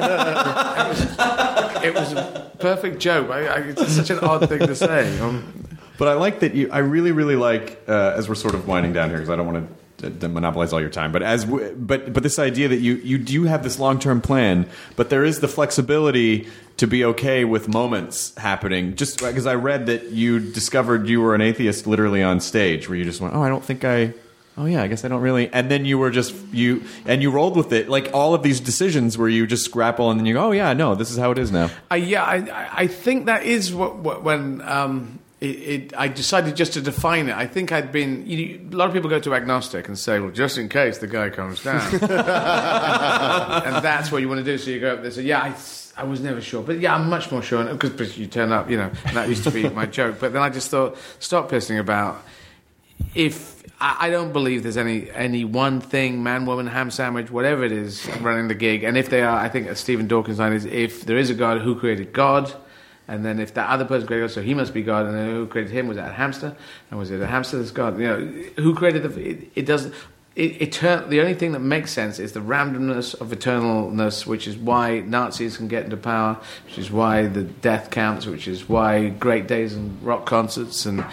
It was a perfect joke. It's such an odd thing to say. But I like that I really, really like, as we're sort of winding down here, because I don't want to monopolize all your time. But but this idea that you do have this long-term plan, but there is the flexibility to be okay with moments happening. Just because I read that you discovered you were an atheist literally on stage, where you just went, I guess I don't really. And then you were you rolled with it. Like all of these decisions where you just grapple and then you go, this is how it is now. I think that is when I decided just to define it. I think I'd been... a lot of people go to agnostic and say, well, just in case the guy comes down. and that's what you want to do. So you go up there and say, I was never sure. But I'm much more sure. Because you turn up, and that used to be my joke. But then I just thought, stop pissing about. If... I don't believe there's any one thing, man, woman, ham sandwich, whatever it is, running the gig. And if they are, I think Stephen Dawkins' line is, if there is a God, who created God? And then if that other person created God, so he must be God. And then who created him? Was that a hamster? And was it a hamster that's God? Who created it doesn't... the only thing that makes sense is the randomness of eternalness, which is why Nazis can get into power, which is why the death counts, which is why great days and rock concerts and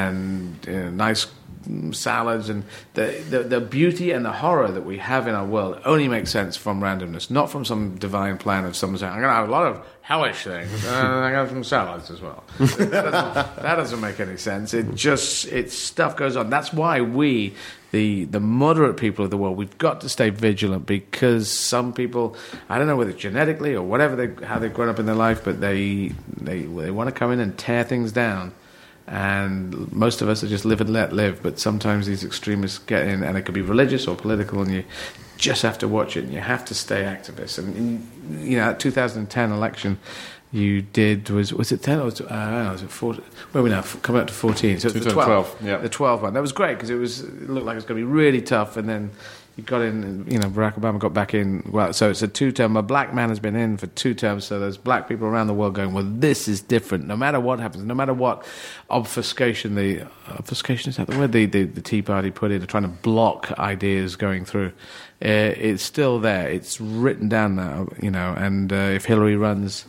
nice salads and the beauty and the horror that we have in our world only makes sense from randomness, not from some divine plan of someone saying, I'm going to have a lot of hellish things and I got some salads as well. that doesn't make any sense. Stuff goes on. That's why we, the moderate people of the world, we've got to stay vigilant, because some people, I don't know whether genetically or whatever how they've grown up in their life, but they want to come in and tear things down. And most of us are just live and let live, but sometimes these extremists get in, and it could be religious or political, and you just have to watch it, and you have to stay activist. And that 2010 election, you did was it 10 or was it 14? Where are we now? Coming up to 14. So it's the 12. Yeah. The 12 one. That was great because it looked like it was going to be really tough, and then he got in, and, Barack Obama got back in. Well, so it's a 2-term. A black man has been in for 2 terms, so there's black people around the world going, well, this is different. No matter what happens, no matter what obfuscation, is that the word? The Tea Party put in, trying to block ideas going through. It's still there. It's written down now, and if Hillary runs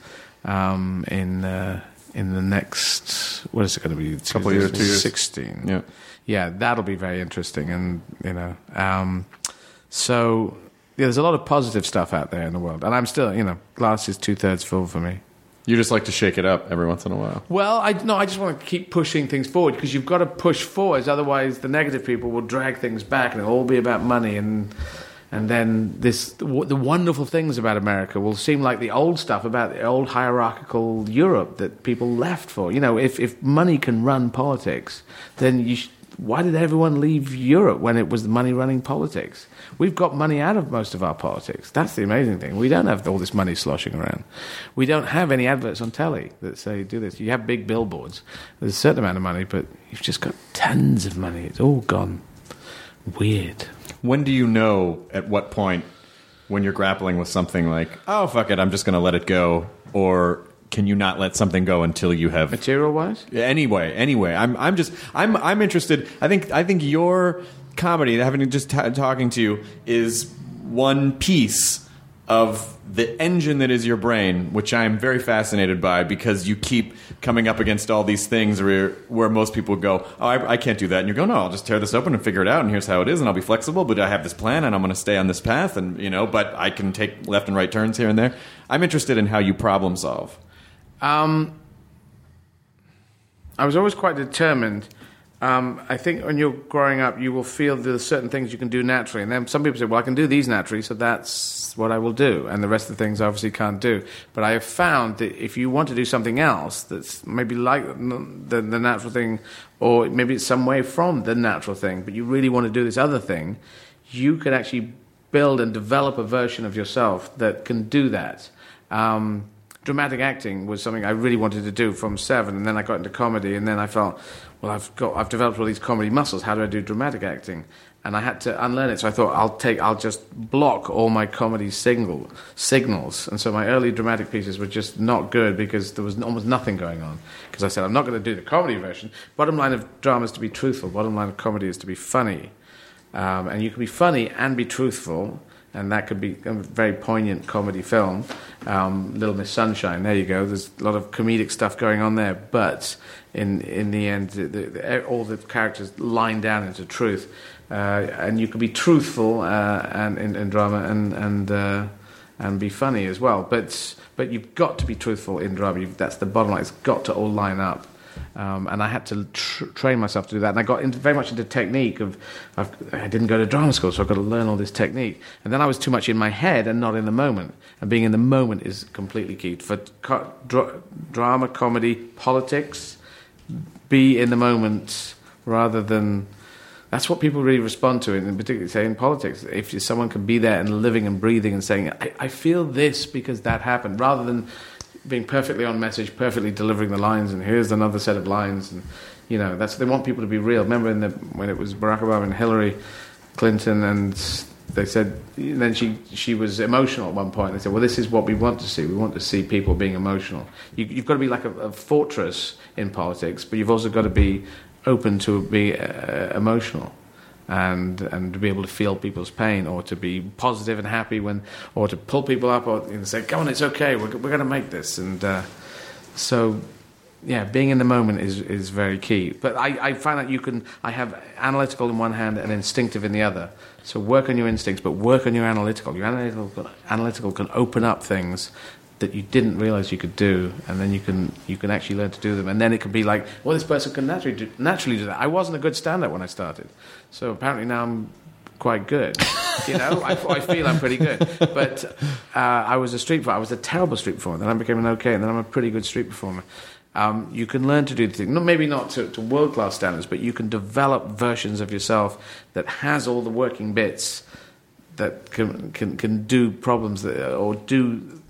in the next, what is it going to be? Couple of years, 2 years. 16. Yeah, that'll be very interesting, and so there's a lot of positive stuff out there in the world, and I'm still, glass is 2/3 full for me. You just like to shake it up every once in a while. Well, I just want to keep pushing things forward, because you've got to push forwards, otherwise the negative people will drag things back, and it'll all be about money, and then the wonderful things about America will seem like the old stuff about the old hierarchical Europe that people left for. If money can run politics, then why did everyone leave Europe when it was the money running politics? We've got money out of most of our politics. That's the amazing thing. We don't have all this money sloshing around. We don't have any adverts on telly that say do this. You have big billboards. There's a certain amount of money, but you've just got tons of money. It's all gone weird. When do you know at what point, when you're grappling with something like, oh, fuck it, I'm just going to let it go, or can you not let something go until you have material-wise? Anyway, I'm interested. I think your comedy, having just talking to you, is one piece of the engine that is your brain, which I am very fascinated by, because you keep coming up against all these things where most people go, oh, I can't do that. And you go, no, I'll just tear this open and figure it out, and here's how it is, and I'll be flexible, but I have this plan, and I'm going to stay on this path, and but I can take left and right turns here and there. I'm interested in how you problem solve. I was always quite determined. I think when you're growing up, you will feel there's certain things you can do naturally. And then some people say, well, I can do these naturally, so that's what I will do. And the rest of the things I obviously can't do. But I have found that if you want to do something else that's maybe like the natural thing, or maybe it's some way from the natural thing, but you really want to do this other thing, you can actually build and develop a version of yourself that can do that. Dramatic acting was something I really wanted to do from 7, and then I got into comedy, and then I felt, well, I've developed all these comedy muscles. How do I do dramatic acting? And I had to unlearn it. So I thought I'll just block all my comedy signals. And so my early dramatic pieces were just not good because there was almost nothing going on. Because I said, I'm not going to do the comedy version. Bottom line of drama is to be truthful. Bottom line of comedy is to be funny. And you can be funny and be truthful. And that could be a very poignant comedy film. Little Miss Sunshine, there you go. There's a lot of comedic stuff going on there. But in the end, all the characters line down into truth. And you can be truthful and in drama and be funny as well. But you've got to be truthful in drama. That's the bottom line. It's got to all line up. And I had to train myself to do that. And I got very much into technique. I didn't go to drama school, so I've got to learn all this technique. And then I was too much in my head and not in the moment. And being in the moment is completely key. For drama, comedy, politics, be in the moment rather than... That's what people really respond to, and particularly say in politics. If someone can be there and living and breathing and saying, I feel this because that happened, rather than being perfectly on message, perfectly delivering the lines, and here's another set of lines, and they want people to be real. Remember when it was Barack Obama and Hillary Clinton, and they said, then she was emotional at one point. They said, well, this is what we want to see. We want to see people being emotional. You've got to be like a fortress in politics, but you've also got to be open to be emotional. And to be able to feel people's pain, or to be positive and happy or to pull people up, or say, "Come on, it's okay. We're going to make this." And so, being in the moment is very key. But I find that I have analytical in one hand and instinctive in the other. So work on your instincts, but work on your analytical. Your analytical can open up things that you didn't realize you could do, and then you can actually learn to do them. And then it can be like, well, this person can naturally do that. I wasn't a good stand-up when I started, so apparently now I'm quite good. I feel I'm pretty good. But I was a street performer. I was a terrible street performer. Then I became an okay, and then I'm a pretty good street performer. You can learn to do the thing, maybe not to world-class standards, but you can develop versions of yourself that has all the working bits that can do problems or do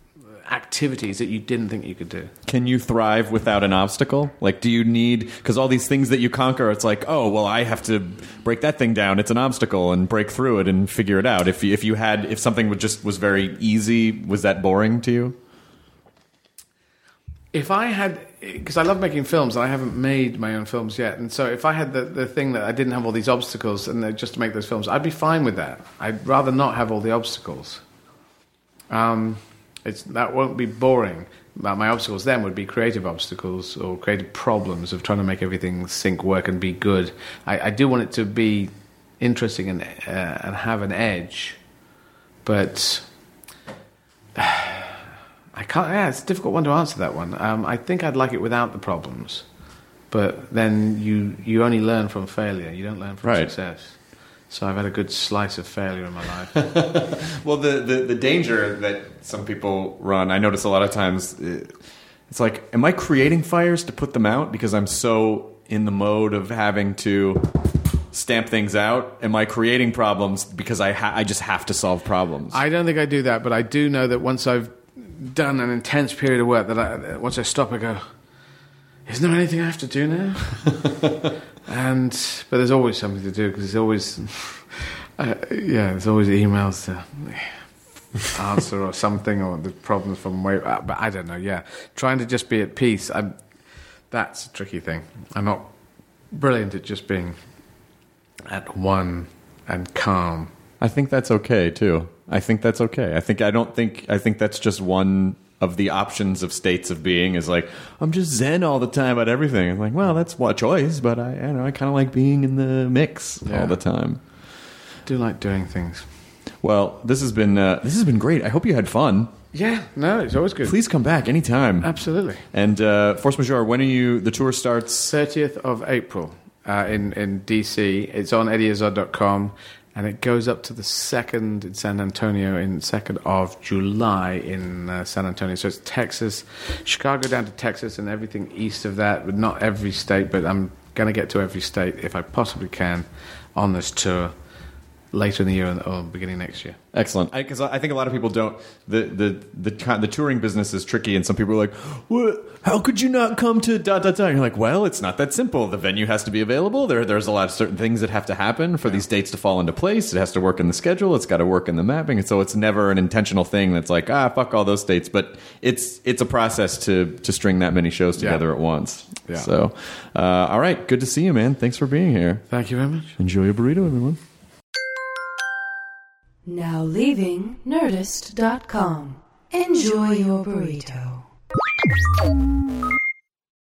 activities that you didn't think you could do. Can you thrive without an obstacle? Like, do you need, because all these things that you conquer, it's like, oh, well, I have to break that thing down. It's an obstacle, and break through it and figure it out. If something was very easy, was that boring to you? If I had, because I love making films, and I haven't made my own films yet, and so if I had the thing that I didn't have all these obstacles and just to make those films, I'd be fine with that. I'd rather not have all the obstacles. That won't be boring. My obstacles then would be creative obstacles or creative problems of trying to make everything sync, work, and be good. I do want it to be interesting and have an edge, but I can't. Yeah, it's a difficult one to answer, that one. I think I'd like it without the problems, but then you only learn from failure. You don't learn from success. So I've had a good slice of failure in my life. Well, the danger that some people run, I notice a lot of times, it's like, am I creating fires to put them out because I'm so in the mode of having to stamp things out? Am I creating problems because I just have to solve problems? I don't think I do that, but I do know that once I've done an intense period of work, once I stop, I go, isn't there anything I have to do now? But there's always something to do, because there's always, there's always emails to answer or something, or the problems from way. But I don't know. Yeah, trying to just be at peace. That's a tricky thing. I'm not brilliant at just being at one and calm. I think that's okay too. I think that's okay. I think that's just one of the options of states of being, is like, I'm just zen all the time about everything. I'm like, well, that's a choice, but I kind of like being in the mix all the time. I do like doing things. Well, this has been great. I hope you had fun. Yeah, no, it's always good. Please come back anytime. Absolutely. And Force Majeure, the tour starts? 30th of April in DC. It's on EddieIzzard.com. And it goes up to the 2nd in San Antonio, in 2nd of July in San Antonio. So it's Texas, Chicago down to Texas, and everything east of that. But not every state, but I'm going to get to every state if I possibly can on this tour later in the year or beginning next year. Excellent. Because I think a lot of people don't. The touring business is tricky, and some people are like, "What? How could you not come to da da da?" And you're like, "Well, it's not that simple. The venue has to be available. There's a lot of certain things that have to happen for these dates to fall into place. It has to work in the schedule. It's got to work in the mapping. And so it's never an intentional thing that's like, fuck all those dates. But it's a process to string that many shows together at once. Yeah. So, all right, good to see you, man. Thanks for being here. Thank you very much. Enjoy your burrito, everyone. Now leaving Nerdist.com. Enjoy your burrito.